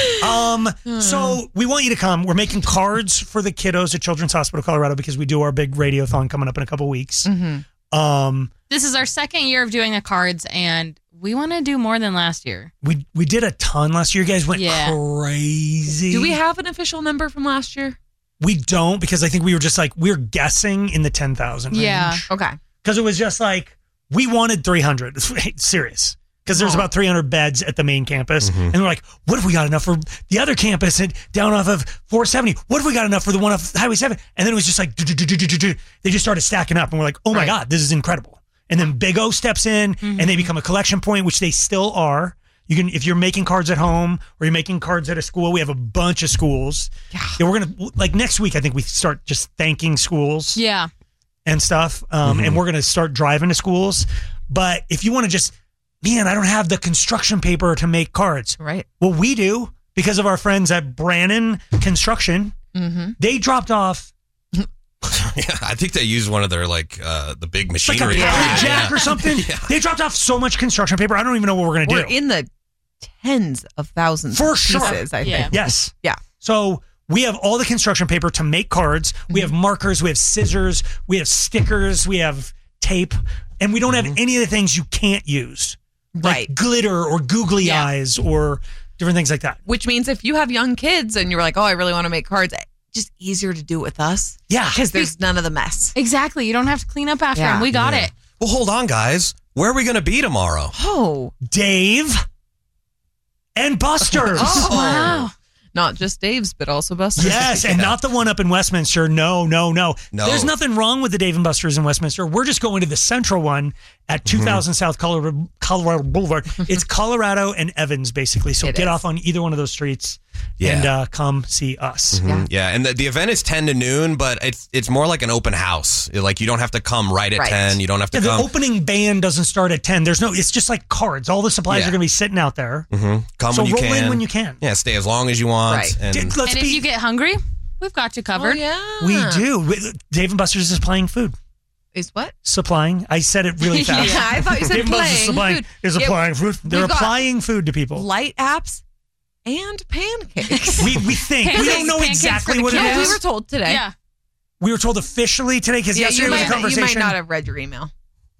So we want you to come. We're making cards for the kiddos at Children's Hospital Colorado because we do our big radiothon coming up in a couple weeks. This is our second year of doing the cards, and we want to do more than last year. We did a ton last year. You guys went crazy. Do we have an official number from last year? We don't, because I think we were just like, we're guessing in the 10,000 range. Yeah. Okay. Because it was just like, we wanted 300. Serious. Because there's about 300 beds at the main campus. And we're like, what if we got enough for the other campus down off of 470? What if we got enough for the one off Highway 7? And then it was just like, they just started stacking up. And we're like, oh my God, this is incredible. And then Big O steps in and they become a collection point, which they still are. You can, if you're making cards at home or you're making cards at a school, we have a bunch of schools. Yeah, we're going to, like next week, I think we start just thanking schools. Yeah. And stuff. And we're going to start driving to schools. But if you want to just, man, I don't have the construction paper to make cards. Right. Well, we do because of our friends at Brannon Construction. They dropped off. Yeah, I think they used one of their the big machinery. Like a pallet jack or something. They dropped off so much construction paper. I don't even know what we're going to do. We're in the tens of thousands for of pieces, sure. I think. Yes. Yeah. So we have all the construction paper to make cards. We have markers. We have scissors. We have stickers. We have tape. And we don't have any of the things you can't use. Like glitter or googly eyes or different things like that. Which means if you have young kids and you're like, oh, I really want to make cards, just easier to do it with us. Yeah. Because there's none of the mess. Exactly. You don't have to clean up after them. We got it. Well, hold on, guys. Where are we going to be tomorrow? Oh. Dave and Buster's. Oh, wow. Not just Dave's, but also Buster's. Yes, and not the one up in Westminster. No. There's nothing wrong with the Dave and Buster's in Westminster. We're just going to the central one at 2000 South Colorado Boulevard. It's Colorado and Evans, basically. So get off on either one of those streets and come see us. Yeah, and the event is 10 to noon, but it's more like an open house. Like you don't have to come right at 10. You don't have to come. The opening band doesn't start at 10. It's just like cards. All the supplies are going to be sitting out there. Come so when you roll can. in when you can. Yeah, stay as long as you want. Right. And if you get hungry, we've got you covered. We do. Dave and Buster's is supplying food. Is what? Supplying. I said it really fast. Yeah, I thought you said Dave and Buster's food. Is applying food. They're applying food to people. Light apps and pancakes. We think. We don't know exactly what it is. We were told today. Yeah. We were told officially today because yesterday was a conversation. You might not have read your email.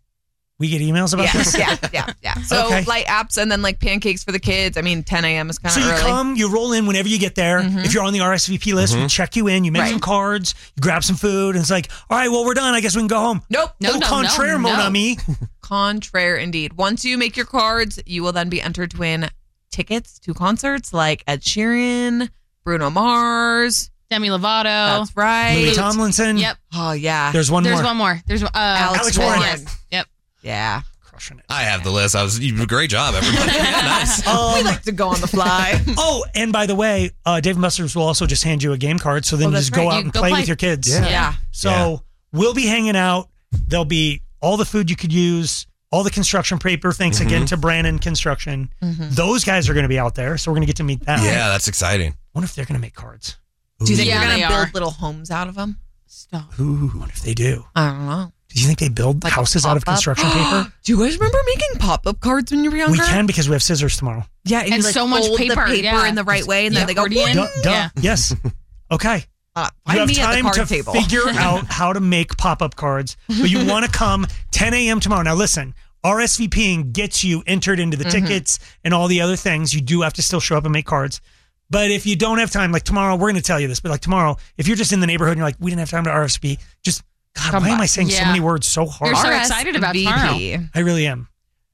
We get emails about this? Yeah. So light apps and then like pancakes for the kids. I mean, 10 a.m. is kind of early. So you come, you roll in whenever you get there. If you're on the RSVP list, we check you in. You make some cards, you grab some food, and it's like, all right, well, we're done. I guess we can go home. Nope. No, contraire, mon ami. Contraire, indeed. Once you make your cards, you will then be entered to win tickets to concerts like Ed Sheeran, Bruno Mars, Demi Lovato. That's right. Louis Tomlinson. Yep. Oh, yeah. There's one more. There's Alex Warren. Yes. Yep. Yeah. Crushing it. I have the list. You did a great job, everybody. Yeah, nice. We like to go on the fly. Oh, and by the way, Dave and Buster's will also just hand you a game card. So then you just go out and play with your kids. Yeah. So we'll be hanging out. There'll be all the food you could use, all the construction paper. Thanks again to Brannon Construction. Those guys are going to be out there. So we're going to get to meet them. Yeah, that's exciting. I wonder if they're going to make cards. Do you think they're going to build little homes out of them? Stop. Ooh, what if they do? I don't know. Do you think they build houses out of construction paper? Do you guys remember making pop-up cards when you were younger? We can because we have scissors tomorrow. Yeah, and you so much fold paper. the paper in the right way, and then they go Duh. Yes. Okay. You have time to figure out how to make pop-up cards, but you want to come 10 a.m. tomorrow. Now listen, RSVPing gets you entered into the tickets and all the other things. You do have to still show up and make cards. But if you don't have time, like tomorrow, we're going to tell you this, but like tomorrow, if you're just in the neighborhood and you're like, we didn't have time to RSVP, just, God, why am I saying so many words so hard? You're so excited about tomorrow. I really am.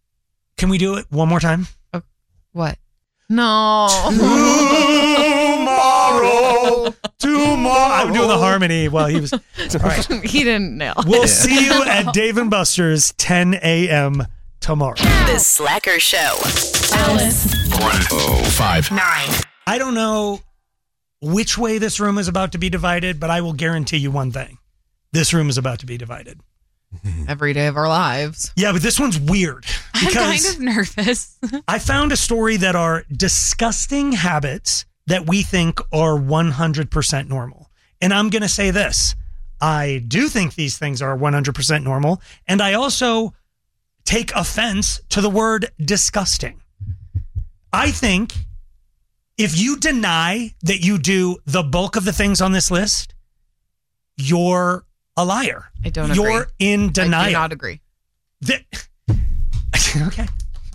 Can we do it one more time? What? No. Tomorrow. tomorrow. I'm doing the harmony while he was. All right. He didn't nail. We'll see you at Dave & Buster's 10 a.m. tomorrow. The Slacker Show. Alice. 105.9. I don't know which way this room is about to be divided, but I will guarantee you one thing. This room is about to be divided. Every day of our lives. Yeah, but this one's weird. I'm kind of nervous. I found a story that are disgusting habits that we think are 100% normal. And I'm going to say this. I do think these things are 100% normal. And I also take offense to the word disgusting. I think if you deny that you do the bulk of the things on this list, you're a liar. I don't agree. You're in denial. I do not agree. Okay.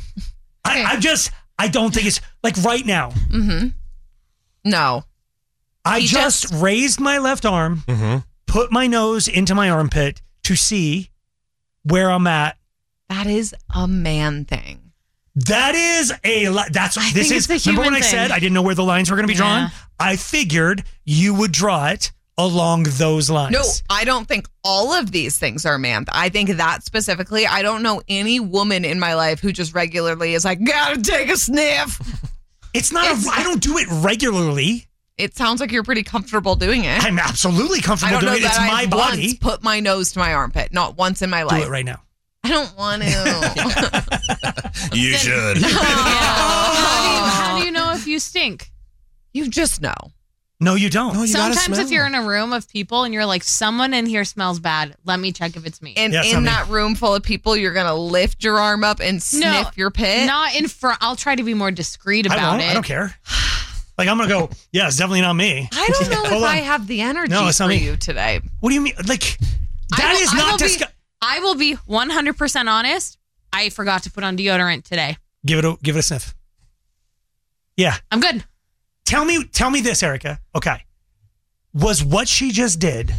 I don't think it's like right now. Mm-hmm. No. I just raised my left arm, put my nose into my armpit to see where I'm at. That is a man thing. That is remember when I said I didn't know where the lines were going to be drawn? I figured you would draw it along those lines. No, I don't think all of these things are man. I think that specifically, I don't know any woman in my life who just regularly is like, gotta take a sniff. I don't do it regularly. It sounds like you're pretty comfortable doing it. I'm absolutely comfortable doing it. It's my body. Once put my nose to my armpit, not once in my life. Do it right now. I don't want to. You should. How do you know if you stink? You just know. No, you don't. No, you Sometimes if you're in a room of people and you're like, someone in here smells bad, let me check if it's me. And in that room full of people, you're going to lift your arm up and sniff your pit? Not in front. I'll try to be more discreet about it. I don't care. Like, I'm going to go, yeah, it's definitely not me. I don't know if I have the energy for you today. What do you mean? Like, that is not disgusting. I will be 100% honest. I forgot to put on deodorant today. Give it a sniff. Yeah. I'm good. Tell me this, Erica. Okay. Was what she just did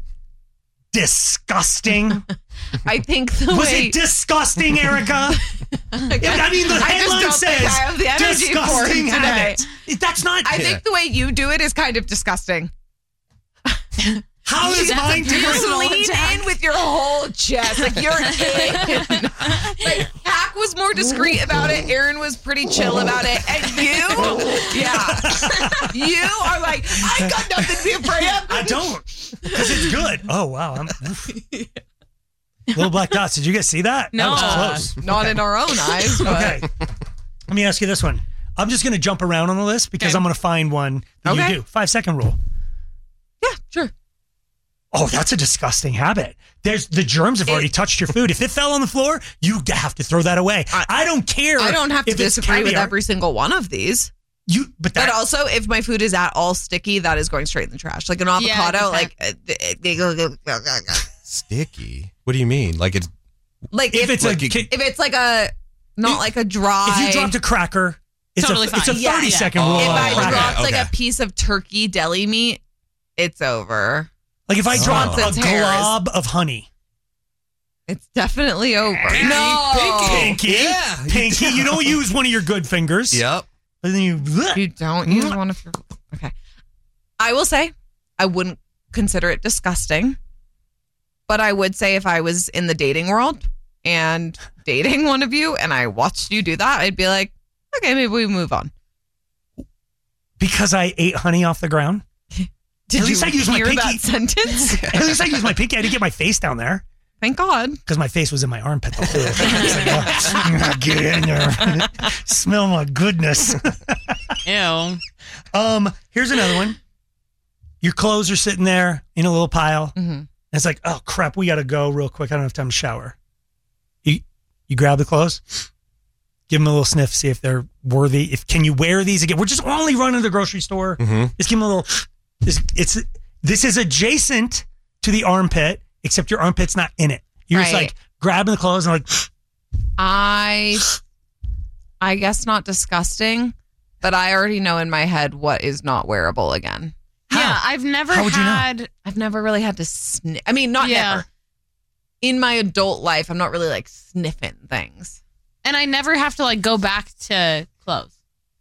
disgusting? I think Was it disgusting, Erica? I mean, the headline says I have the energy disgusting for it today. habit. That's not. I think the way you do it is kind of disgusting. How is mine different? You lean in with your whole chest, like you're in. Like Hack was more discreet about it. Aaron was pretty chill about it, and you are like, I got nothing to be afraid of. I don't, because it's good. Oh wow, little black dots. Did you guys see that? No, that was close. Not in our own eyes. But. Okay, let me ask you this one. I'm just going to jump around on the list because I'm going to find one that you do. 5-second rule. Yeah, sure. Oh, that's a disgusting habit. The germs have already touched your food. If it fell on the floor, you have to throw that away. I don't care. I don't have to disagree with every single one of these. But also, if my food is at all sticky, that is going straight in the trash. Like an avocado, sticky. What do you mean? Like it's if it's like a not like a dry. If you dropped a cracker, it's totally it's a 30-second rule. If I cracker. dropped like a piece of turkey deli meat, it's over. Like if I drop a glob of honey. It's definitely over. Pinky. Yeah. Pinky. You don't use one of your good fingers. Yep. And then you don't use one of your... Okay. I will say, I wouldn't consider it disgusting. But I would say if I was in the dating world and dating one of you and I watched you do that, I'd be like, okay, maybe we move on. Because I ate honey off the ground? Did you hear that sentence? At least I used my pinky. I didn't get my face down there. Thank God. Because my face was in my armpit the whole time. Get in there. Smell my goodness. Ew. Here's another one. Your clothes are sitting there in a little pile. Mm-hmm. And it's like, oh, crap, we got to go real quick. I don't have time to shower. You grab the clothes, give them a little sniff, see if they're worthy. Can you wear these again? We're just only running to the grocery store. Mm-hmm. Just give them a little... This is adjacent to the armpit, except your armpit's not in it. You're just like grabbing the clothes and like. I guess not disgusting, but I already know in my head what is not wearable again. Yeah, I've never I've never really had to sniff. I mean, never. In my adult life, I'm not really like sniffing things. And I never have to like go back to clothes.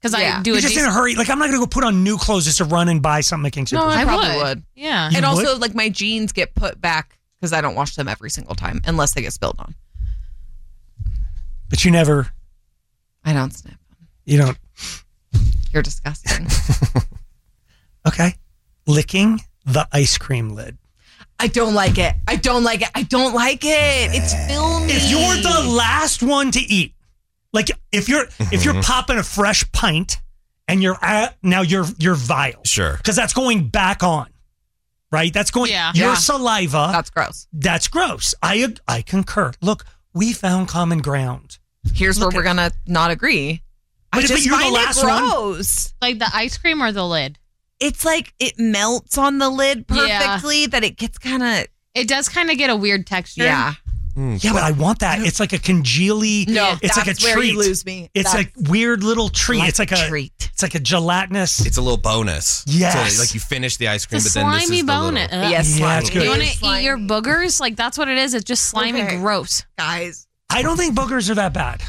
Because I do You're a just in a hurry. Like, I'm not going to go put on new clothes just to run and buy something at King Soopers. No, I probably would. Yeah. And You also, would? like, my jeans get put back because I don't wash them every single time unless they get spilled on. But you never. I don't snip. You don't. You're disgusting. Okay. Licking the ice cream lid. I don't like it. I don't like it. I don't like it. It's filmy. If you're the last one to eat, like if you're popping a fresh pint and you're vile. Sure. Because that's going back on. Right? That's going your saliva. That's gross. That's gross. I concur. Look, we found common ground. Here's where we're gonna not agree. But I just you're the find last it one? gross. Like the ice cream or the lid? It's like it melts on the lid perfectly that it gets kind of. It does kind of get a weird texture. Yeah. Yeah, but I want that. It's like a congealy. No, it's like a that's where you treat. lose me. It's That's a weird little treat. like It's like a a treat. It's like a gelatinous. It's a little bonus. Yes. So, like you finish the ice cream, It's a but then this slimy is the bone. little... Yes, Yeah, it's good. You want to eat your boogers? Like that's what it is. It's just slimy, Okay. gross. Guys. I don't think boogers are that bad.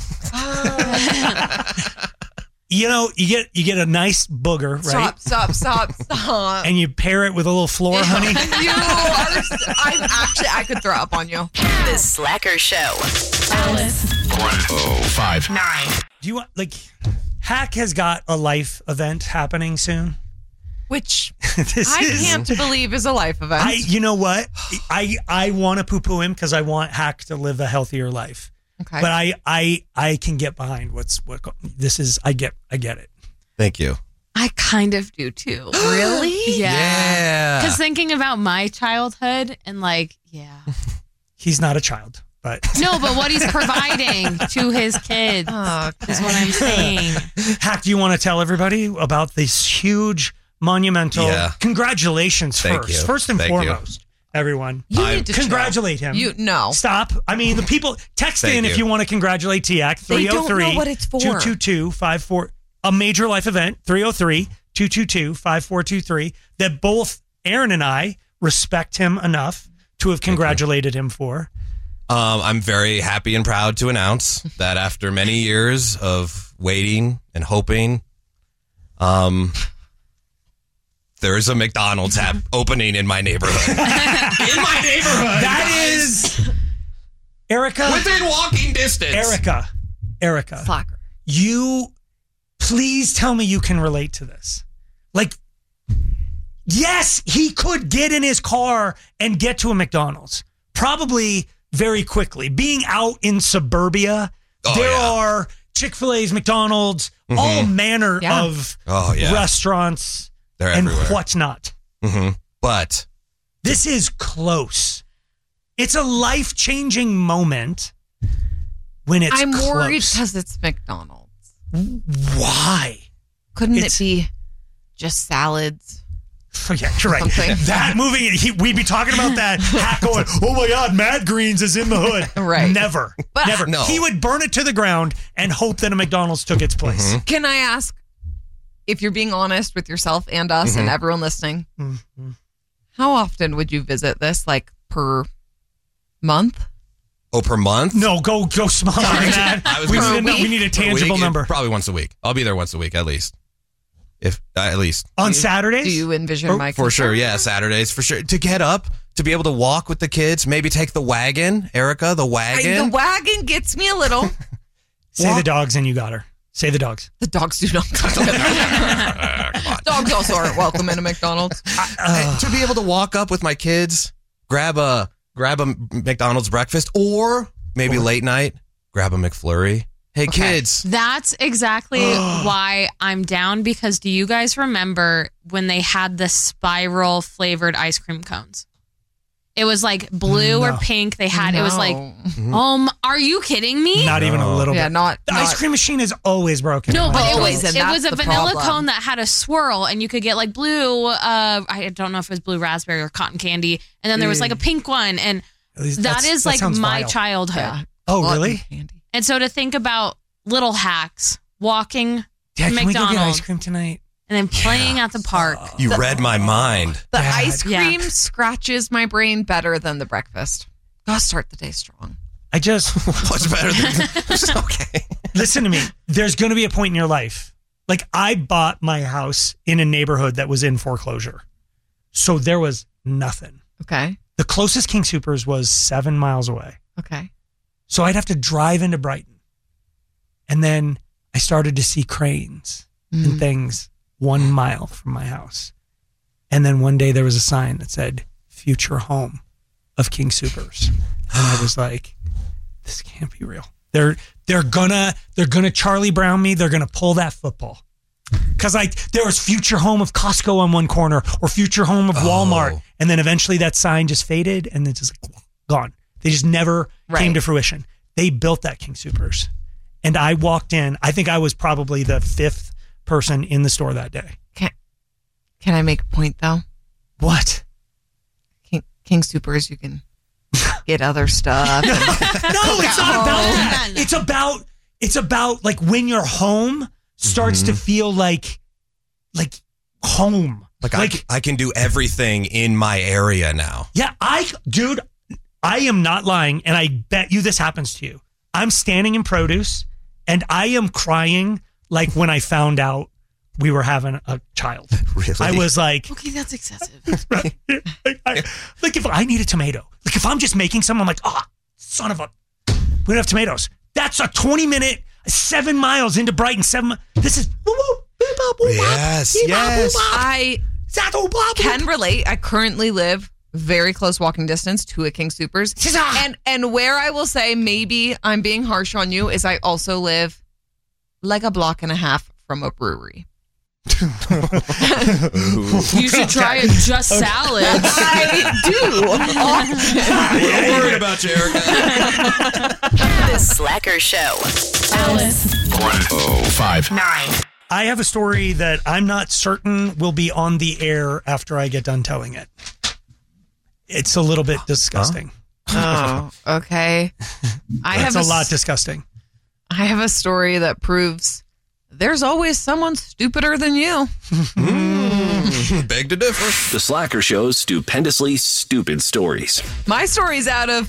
You know, you get a nice booger, right? Stop. And you pair it with a little floor honey. I could throw up on you. The Slacker Show. Alice. 105. Do you want Hack has got a life event happening soon? Which This I is- can't believe is a life event. You know what? I want to poo-poo him because I want Hack to live a healthier life. Okay. But I can get behind what this is. I get it. Thank you. I kind of do too. Really? Yeah. Because thinking about my childhood and He's not a child, but no, but what he's providing to his kids is what I'm saying. Hack, do you want to tell everybody about this huge monumental? Yeah. Congratulations Thank first. you. First and Thank you. foremost, everyone. You need to congratulate him. No. Stop. I mean, the people text Thank in you. if you want to congratulate TIAC. They don't know what it's for. 303-222-54. A major life event. 303-222-5423. That both Aaron and I respect him enough to have congratulated him for. I'm very happy and proud to announce that after many years of waiting and hoping, there is a McDonald's opening in my neighborhood. That is Erica. Within walking distance. Erica. Slacker. You please tell me you can relate to this. Like, yes, he could get in his car and get to a McDonald's. Probably very quickly. Being out in suburbia, there are Chick-fil-A's, McDonald's, all manner of restaurants. They're and everywhere. whatnot. But this is close. It's a life-changing moment when it's I'm worried close. because it's McDonald's. Why? Couldn't it be just salads? Yeah, you're right. Something. That movie, we'd be talking about that. Hack going, oh my God, Matt Greens is in the hood. Right. Never. Never. No. He would burn it to the ground and hope that a McDonald's took its place. Can I ask, if you're being honest with yourself and us and everyone listening, how often would you visit this? Like per month? Oh, per month? No, go smaller than that. We need a tangible number. Probably once a week. I'll be there once a week at least. At least. On Saturdays? Do you envision my For sure, yeah. Saturdays, for sure. To get up, to be able to walk with the kids, maybe take the wagon. Erica, the wagon. The wagon gets me a little. Say the dogs and you got her. Say the dogs. The dogs do not come. Dogs also aren't welcome in a McDonald's. To be able to walk up with my kids, grab a McDonald's breakfast, or maybe late night, grab a McFlurry. Hey, kids. That's exactly why I'm down, because do you guys remember when they had the spiral flavored ice cream cones? It was like blue or pink. They had, it was like, are you kidding me? Not even a little bit. Not the ice cream machine is always broken. No, but Always, and it was that's a the vanilla problem. cone that had a swirl, and you could get like blue, I don't know if it was blue raspberry or cotton candy, and then there was like a pink one, and that is like my childhood. Yeah. Oh, really? And so to think about little hacks, walking Dad, to can we go get ice McDonald's, cream tonight? and then playing at the park. You read my mind. The Dad. ice cream scratches my brain better than the breakfast. Gotta start the day strong. I just What's better than okay? listen to me. There's going to be a point in your life Like, I bought my house in a neighborhood that was in foreclosure. So there was nothing. Okay. The closest King Soopers was 7 miles away. Okay. So I'd have to drive into Brighton. And then I started to see cranes and things 1 mile from my house. And then one day there was a sign that said, future home of King Soopers. And I was like, this can't be real. They're gonna Charlie Brown me. They're gonna pull that football. Because there was future home of Costco on one corner or future home of Walmart. And then eventually that sign just faded and it's just like, gone. They just never came to fruition. They built that King Soopers. And I walked in. I think I was probably the 5th person in the store that day. Can I make a point though? What? King Soopers, you can get other stuff. No, it's not about that. It's about like when your home starts to feel like home. Like I can do everything in my area now. Yeah, I am not lying, and I bet you this happens to you. I'm standing in produce, and I am crying like when I found out we were having a child. Really? I was like, okay, that's excessive. like if I need a tomato, like if I'm just making some, I'm like, son of a, we don't have tomatoes. That's a 20-minute, 7 miles into Brighton. This is yes. I can relate. I currently live very close walking distance to a King Soopers. And where I will say maybe I'm being harsh on you is I also live like a block and a half from a brewery. You should try a Just Salad. I do. We're worried about you, Erica. The Slacker Show. Alice. 105.9. I have a story that I'm not certain will be on the air after I get done telling it. It's a little bit disgusting. Oh, okay. It's a lot disgusting. I have a story that proves there's always someone stupider than you. Beg to differ. The Slacker Show's stupendously stupid stories. My story's out of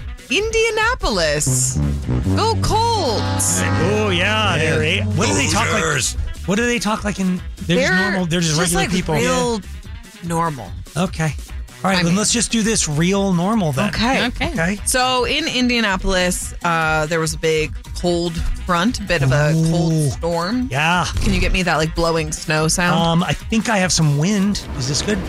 Indianapolis. Go Colts. Oh, yeah. They're what do they talk like? What do they talk like in... They're just normal. They're just regular like people. Real normal. Okay. All right, then let's just do this real normal then. Okay. So in Indianapolis, there was a big cold front, bit of a cold storm. Yeah. Can you get me that like blowing snow sound? I think I have some wind. Is this good?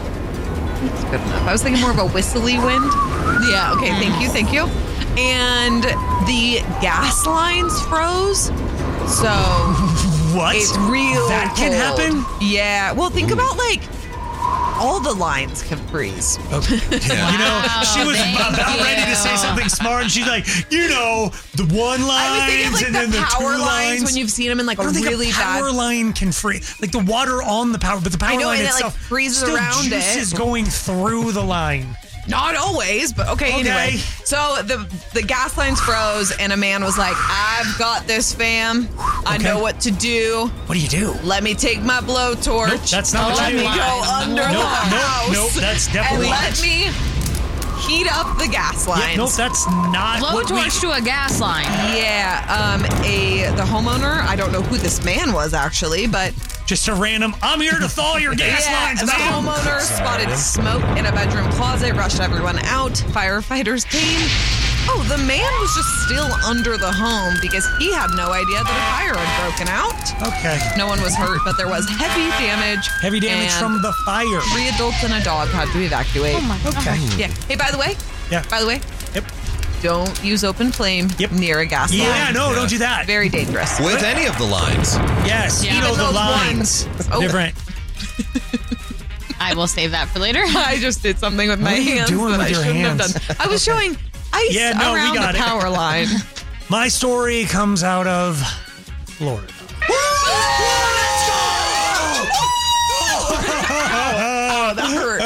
It's good enough. I was thinking more of a whistly wind. Yeah, okay, thank you. And the gas lines froze. So what? It's real That can cold. happen? Yeah. Well, think about like all the lines can freeze. Okay. Yeah. You know, she was about ready to say something smart, and she's like, the one lines I was thinking like and the then the power two lines when you've seen them in like a really a power bad line can freeze, like the water on the power, but the power line and itself it like freezes still around juice it. is going through the line. Not always, but okay, anyway. So the gas lines froze, and a man was like, I've got this, fam. I know what to do. What do you do? Let me take my blowtorch. Nope, that's not what Let you do. me go under the house. Nope, that's definitely and let me heat up the gas lines. Yeah, nope, that's not what we... Blowtorch to a gas line. Yeah, the homeowner, I don't know who this man was actually, but... Just a random, I'm here to thaw your gas lines, the man. homeowner spotted smoke in a bedroom closet, rushed everyone out. Firefighters came. Oh, the man was just still under the home because he had no idea that a fire had broken out. Okay. No one was hurt, but there was heavy damage. Heavy damage from the fire. 3 adults and a dog had to evacuate. Oh my God. Okay. Yeah. Hey, by the way. Yeah. By the way. Yep. Don't use open flame near a gas line. Yeah, no, don't do that. Very dangerous. With any of the lines. Yes, Yeah. the those lines. ones. Oh. Different. I will save that for later. I just did something with my What are you hands doing that with I your shouldn't hands? have done. I was showing ice around we got the it. power line. My story comes out of Florida. Oh, that hurt.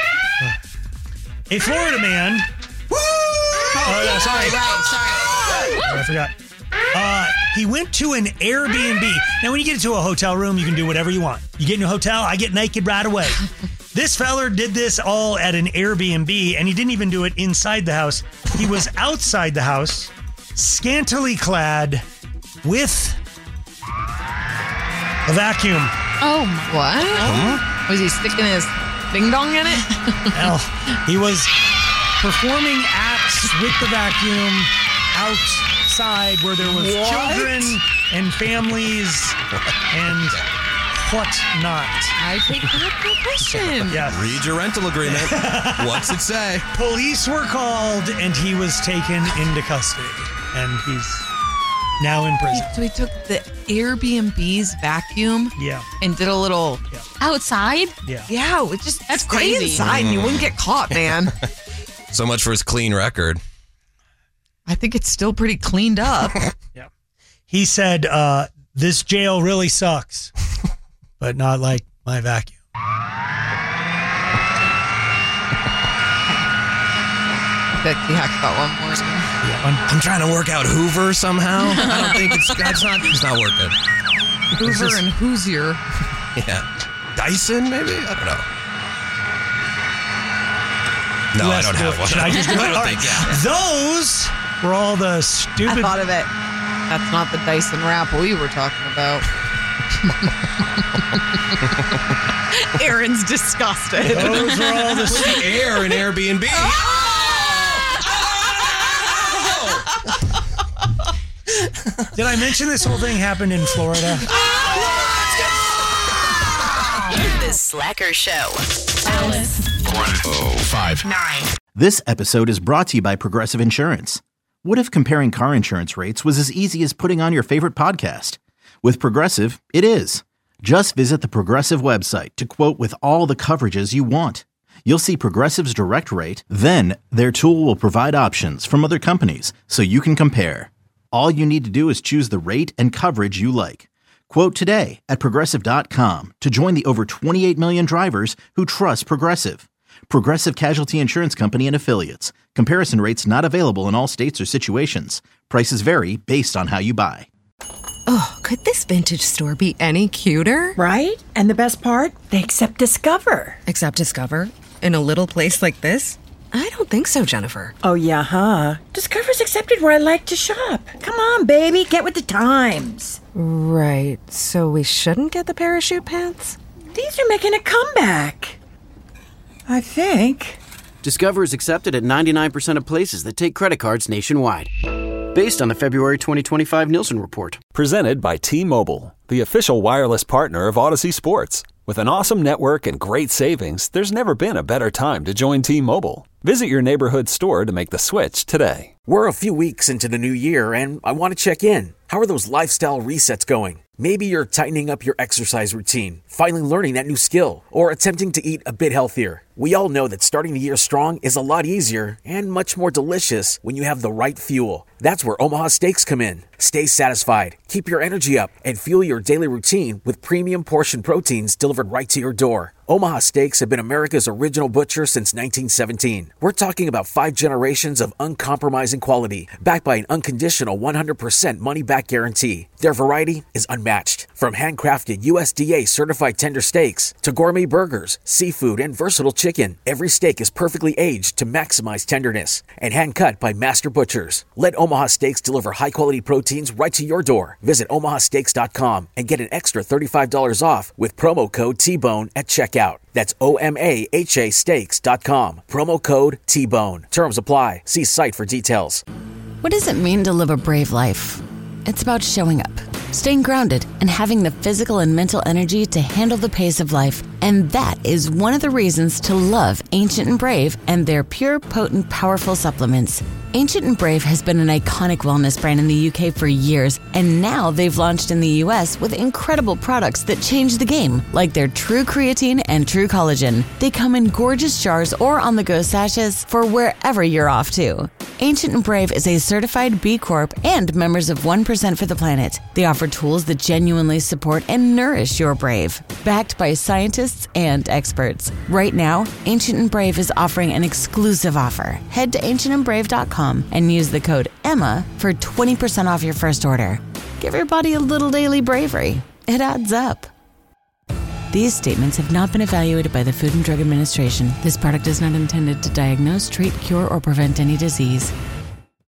A Florida man. Sorry. I forgot. He went to an Airbnb. Now, when you get into a hotel room, you can do whatever you want. You get in a hotel, I get naked right away. This feller did this all at an Airbnb, and he didn't even do it inside the house. He was outside the house, scantily clad, with A vacuum. Oh, my. What? Was he sticking his ding dong in it? Well, he was performing acts with the vacuum outside where there was children and families and whatnot. I take that question. Yes. Read your rental agreement. What's it say? Police were called and he was taken into custody. And he's now in prison. So he took the Airbnb's vacuum and did a little outside? Yeah, it just That's stay crazy. inside and you wouldn't get caught, man. So much for his clean record. I think it's still pretty cleaned up. He said, this jail really sucks, but not like my vacuum. He hacked about one more. I'm trying to work out Hoover somehow. I don't think it's not working. Hoover and Hoosier. Yeah. Dyson, maybe? I don't know. No, I don't have one. Should I just do it? I don't All think, right. Those were all the stupid. I thought of it. That's not the Dyson wrap we were talking about. Aaron's disgusted. Those were all the Put the air in Airbnb. Did I mention this whole thing happened in Florida? The Slacker Show. Alice. 105.9. This episode is brought to you by Progressive Insurance. What if comparing car insurance rates was as easy as putting on your favorite podcast? With Progressive, it is. Just visit the Progressive website to quote with all the coverages you want. You'll see Progressive's direct rate, then their tool will provide options from other companies so you can compare. All you need to do is choose the rate and coverage you like. Quote today at Progressive.com to join the over 28 million drivers who trust Progressive. Progressive Casualty Insurance Company and Affiliates. Comparison rates not available in all states or situations. Prices vary based on how you buy. Oh, could this vintage store be any cuter? Right? And the best part? They accept Discover. Accept Discover? In a little place like this? I don't think so, Jennifer. Oh, yeah, huh? Discover's accepted where I like to shop. Come on, baby, get with the times. Right, so we shouldn't get the parachute pants? These are making a comeback. I think. Discover is accepted at 99% of places that take credit cards nationwide. Based on the February 2025 Nielsen report. Presented by T-Mobile, the official wireless partner of Odyssey Sports. With an awesome network and great savings, there's never been a better time to join T-Mobile. Visit your neighborhood store to make the switch today. We're a few weeks into the new year, and I want to check in. How are those lifestyle resets going? Maybe you're tightening up your exercise routine, finally learning that new skill, or attempting to eat a bit healthier. We all know that starting the year strong is a lot easier and much more delicious when you have the right fuel. That's where Omaha Steaks come in. Stay satisfied, keep your energy up, and fuel your daily routine with premium portion proteins delivered right to your door. Omaha Steaks have been America's original butcher since 1917. We're talking about 5 generations of uncompromising quality, backed by an unconditional 100% money-back guarantee. Their variety is unmatched. From handcrafted USDA-certified tender steaks to gourmet burgers, seafood, and versatile chicken, every steak is perfectly aged to maximize tenderness and hand-cut by master butchers. Let Omaha Steaks deliver high-quality proteins right to your door. Visit omahasteaks.com and get an extra $35 off with promo code T-Bone at checkout. That's OMAHA steaks.com. Promo code T-Bone. Terms apply. See site for details. What does it mean to live a brave life? It's about showing up, staying grounded, and having the physical and mental energy to handle the pace of life. And that is one of the reasons to love Ancient and Brave and their pure, potent, powerful supplements. Ancient and Brave has been an iconic wellness brand in the UK for years, and now they've launched in the US with incredible products that change the game, like their True Creatine and True Collagen. They come in gorgeous jars or on-the-go sachets for wherever you're off to. Ancient and Brave is a certified B Corp and members of 1% for the Planet. They offer tools that genuinely support and nourish your brave, backed by scientists and experts. Right now, Ancient and Brave is offering an exclusive offer. Head to ancientandbrave.com and use the code EMMA for 20% off your first order. Give your body a little daily bravery. It adds up. These statements have not been evaluated by the Food and Drug Administration. This product is not intended to diagnose, treat, cure, or prevent any disease.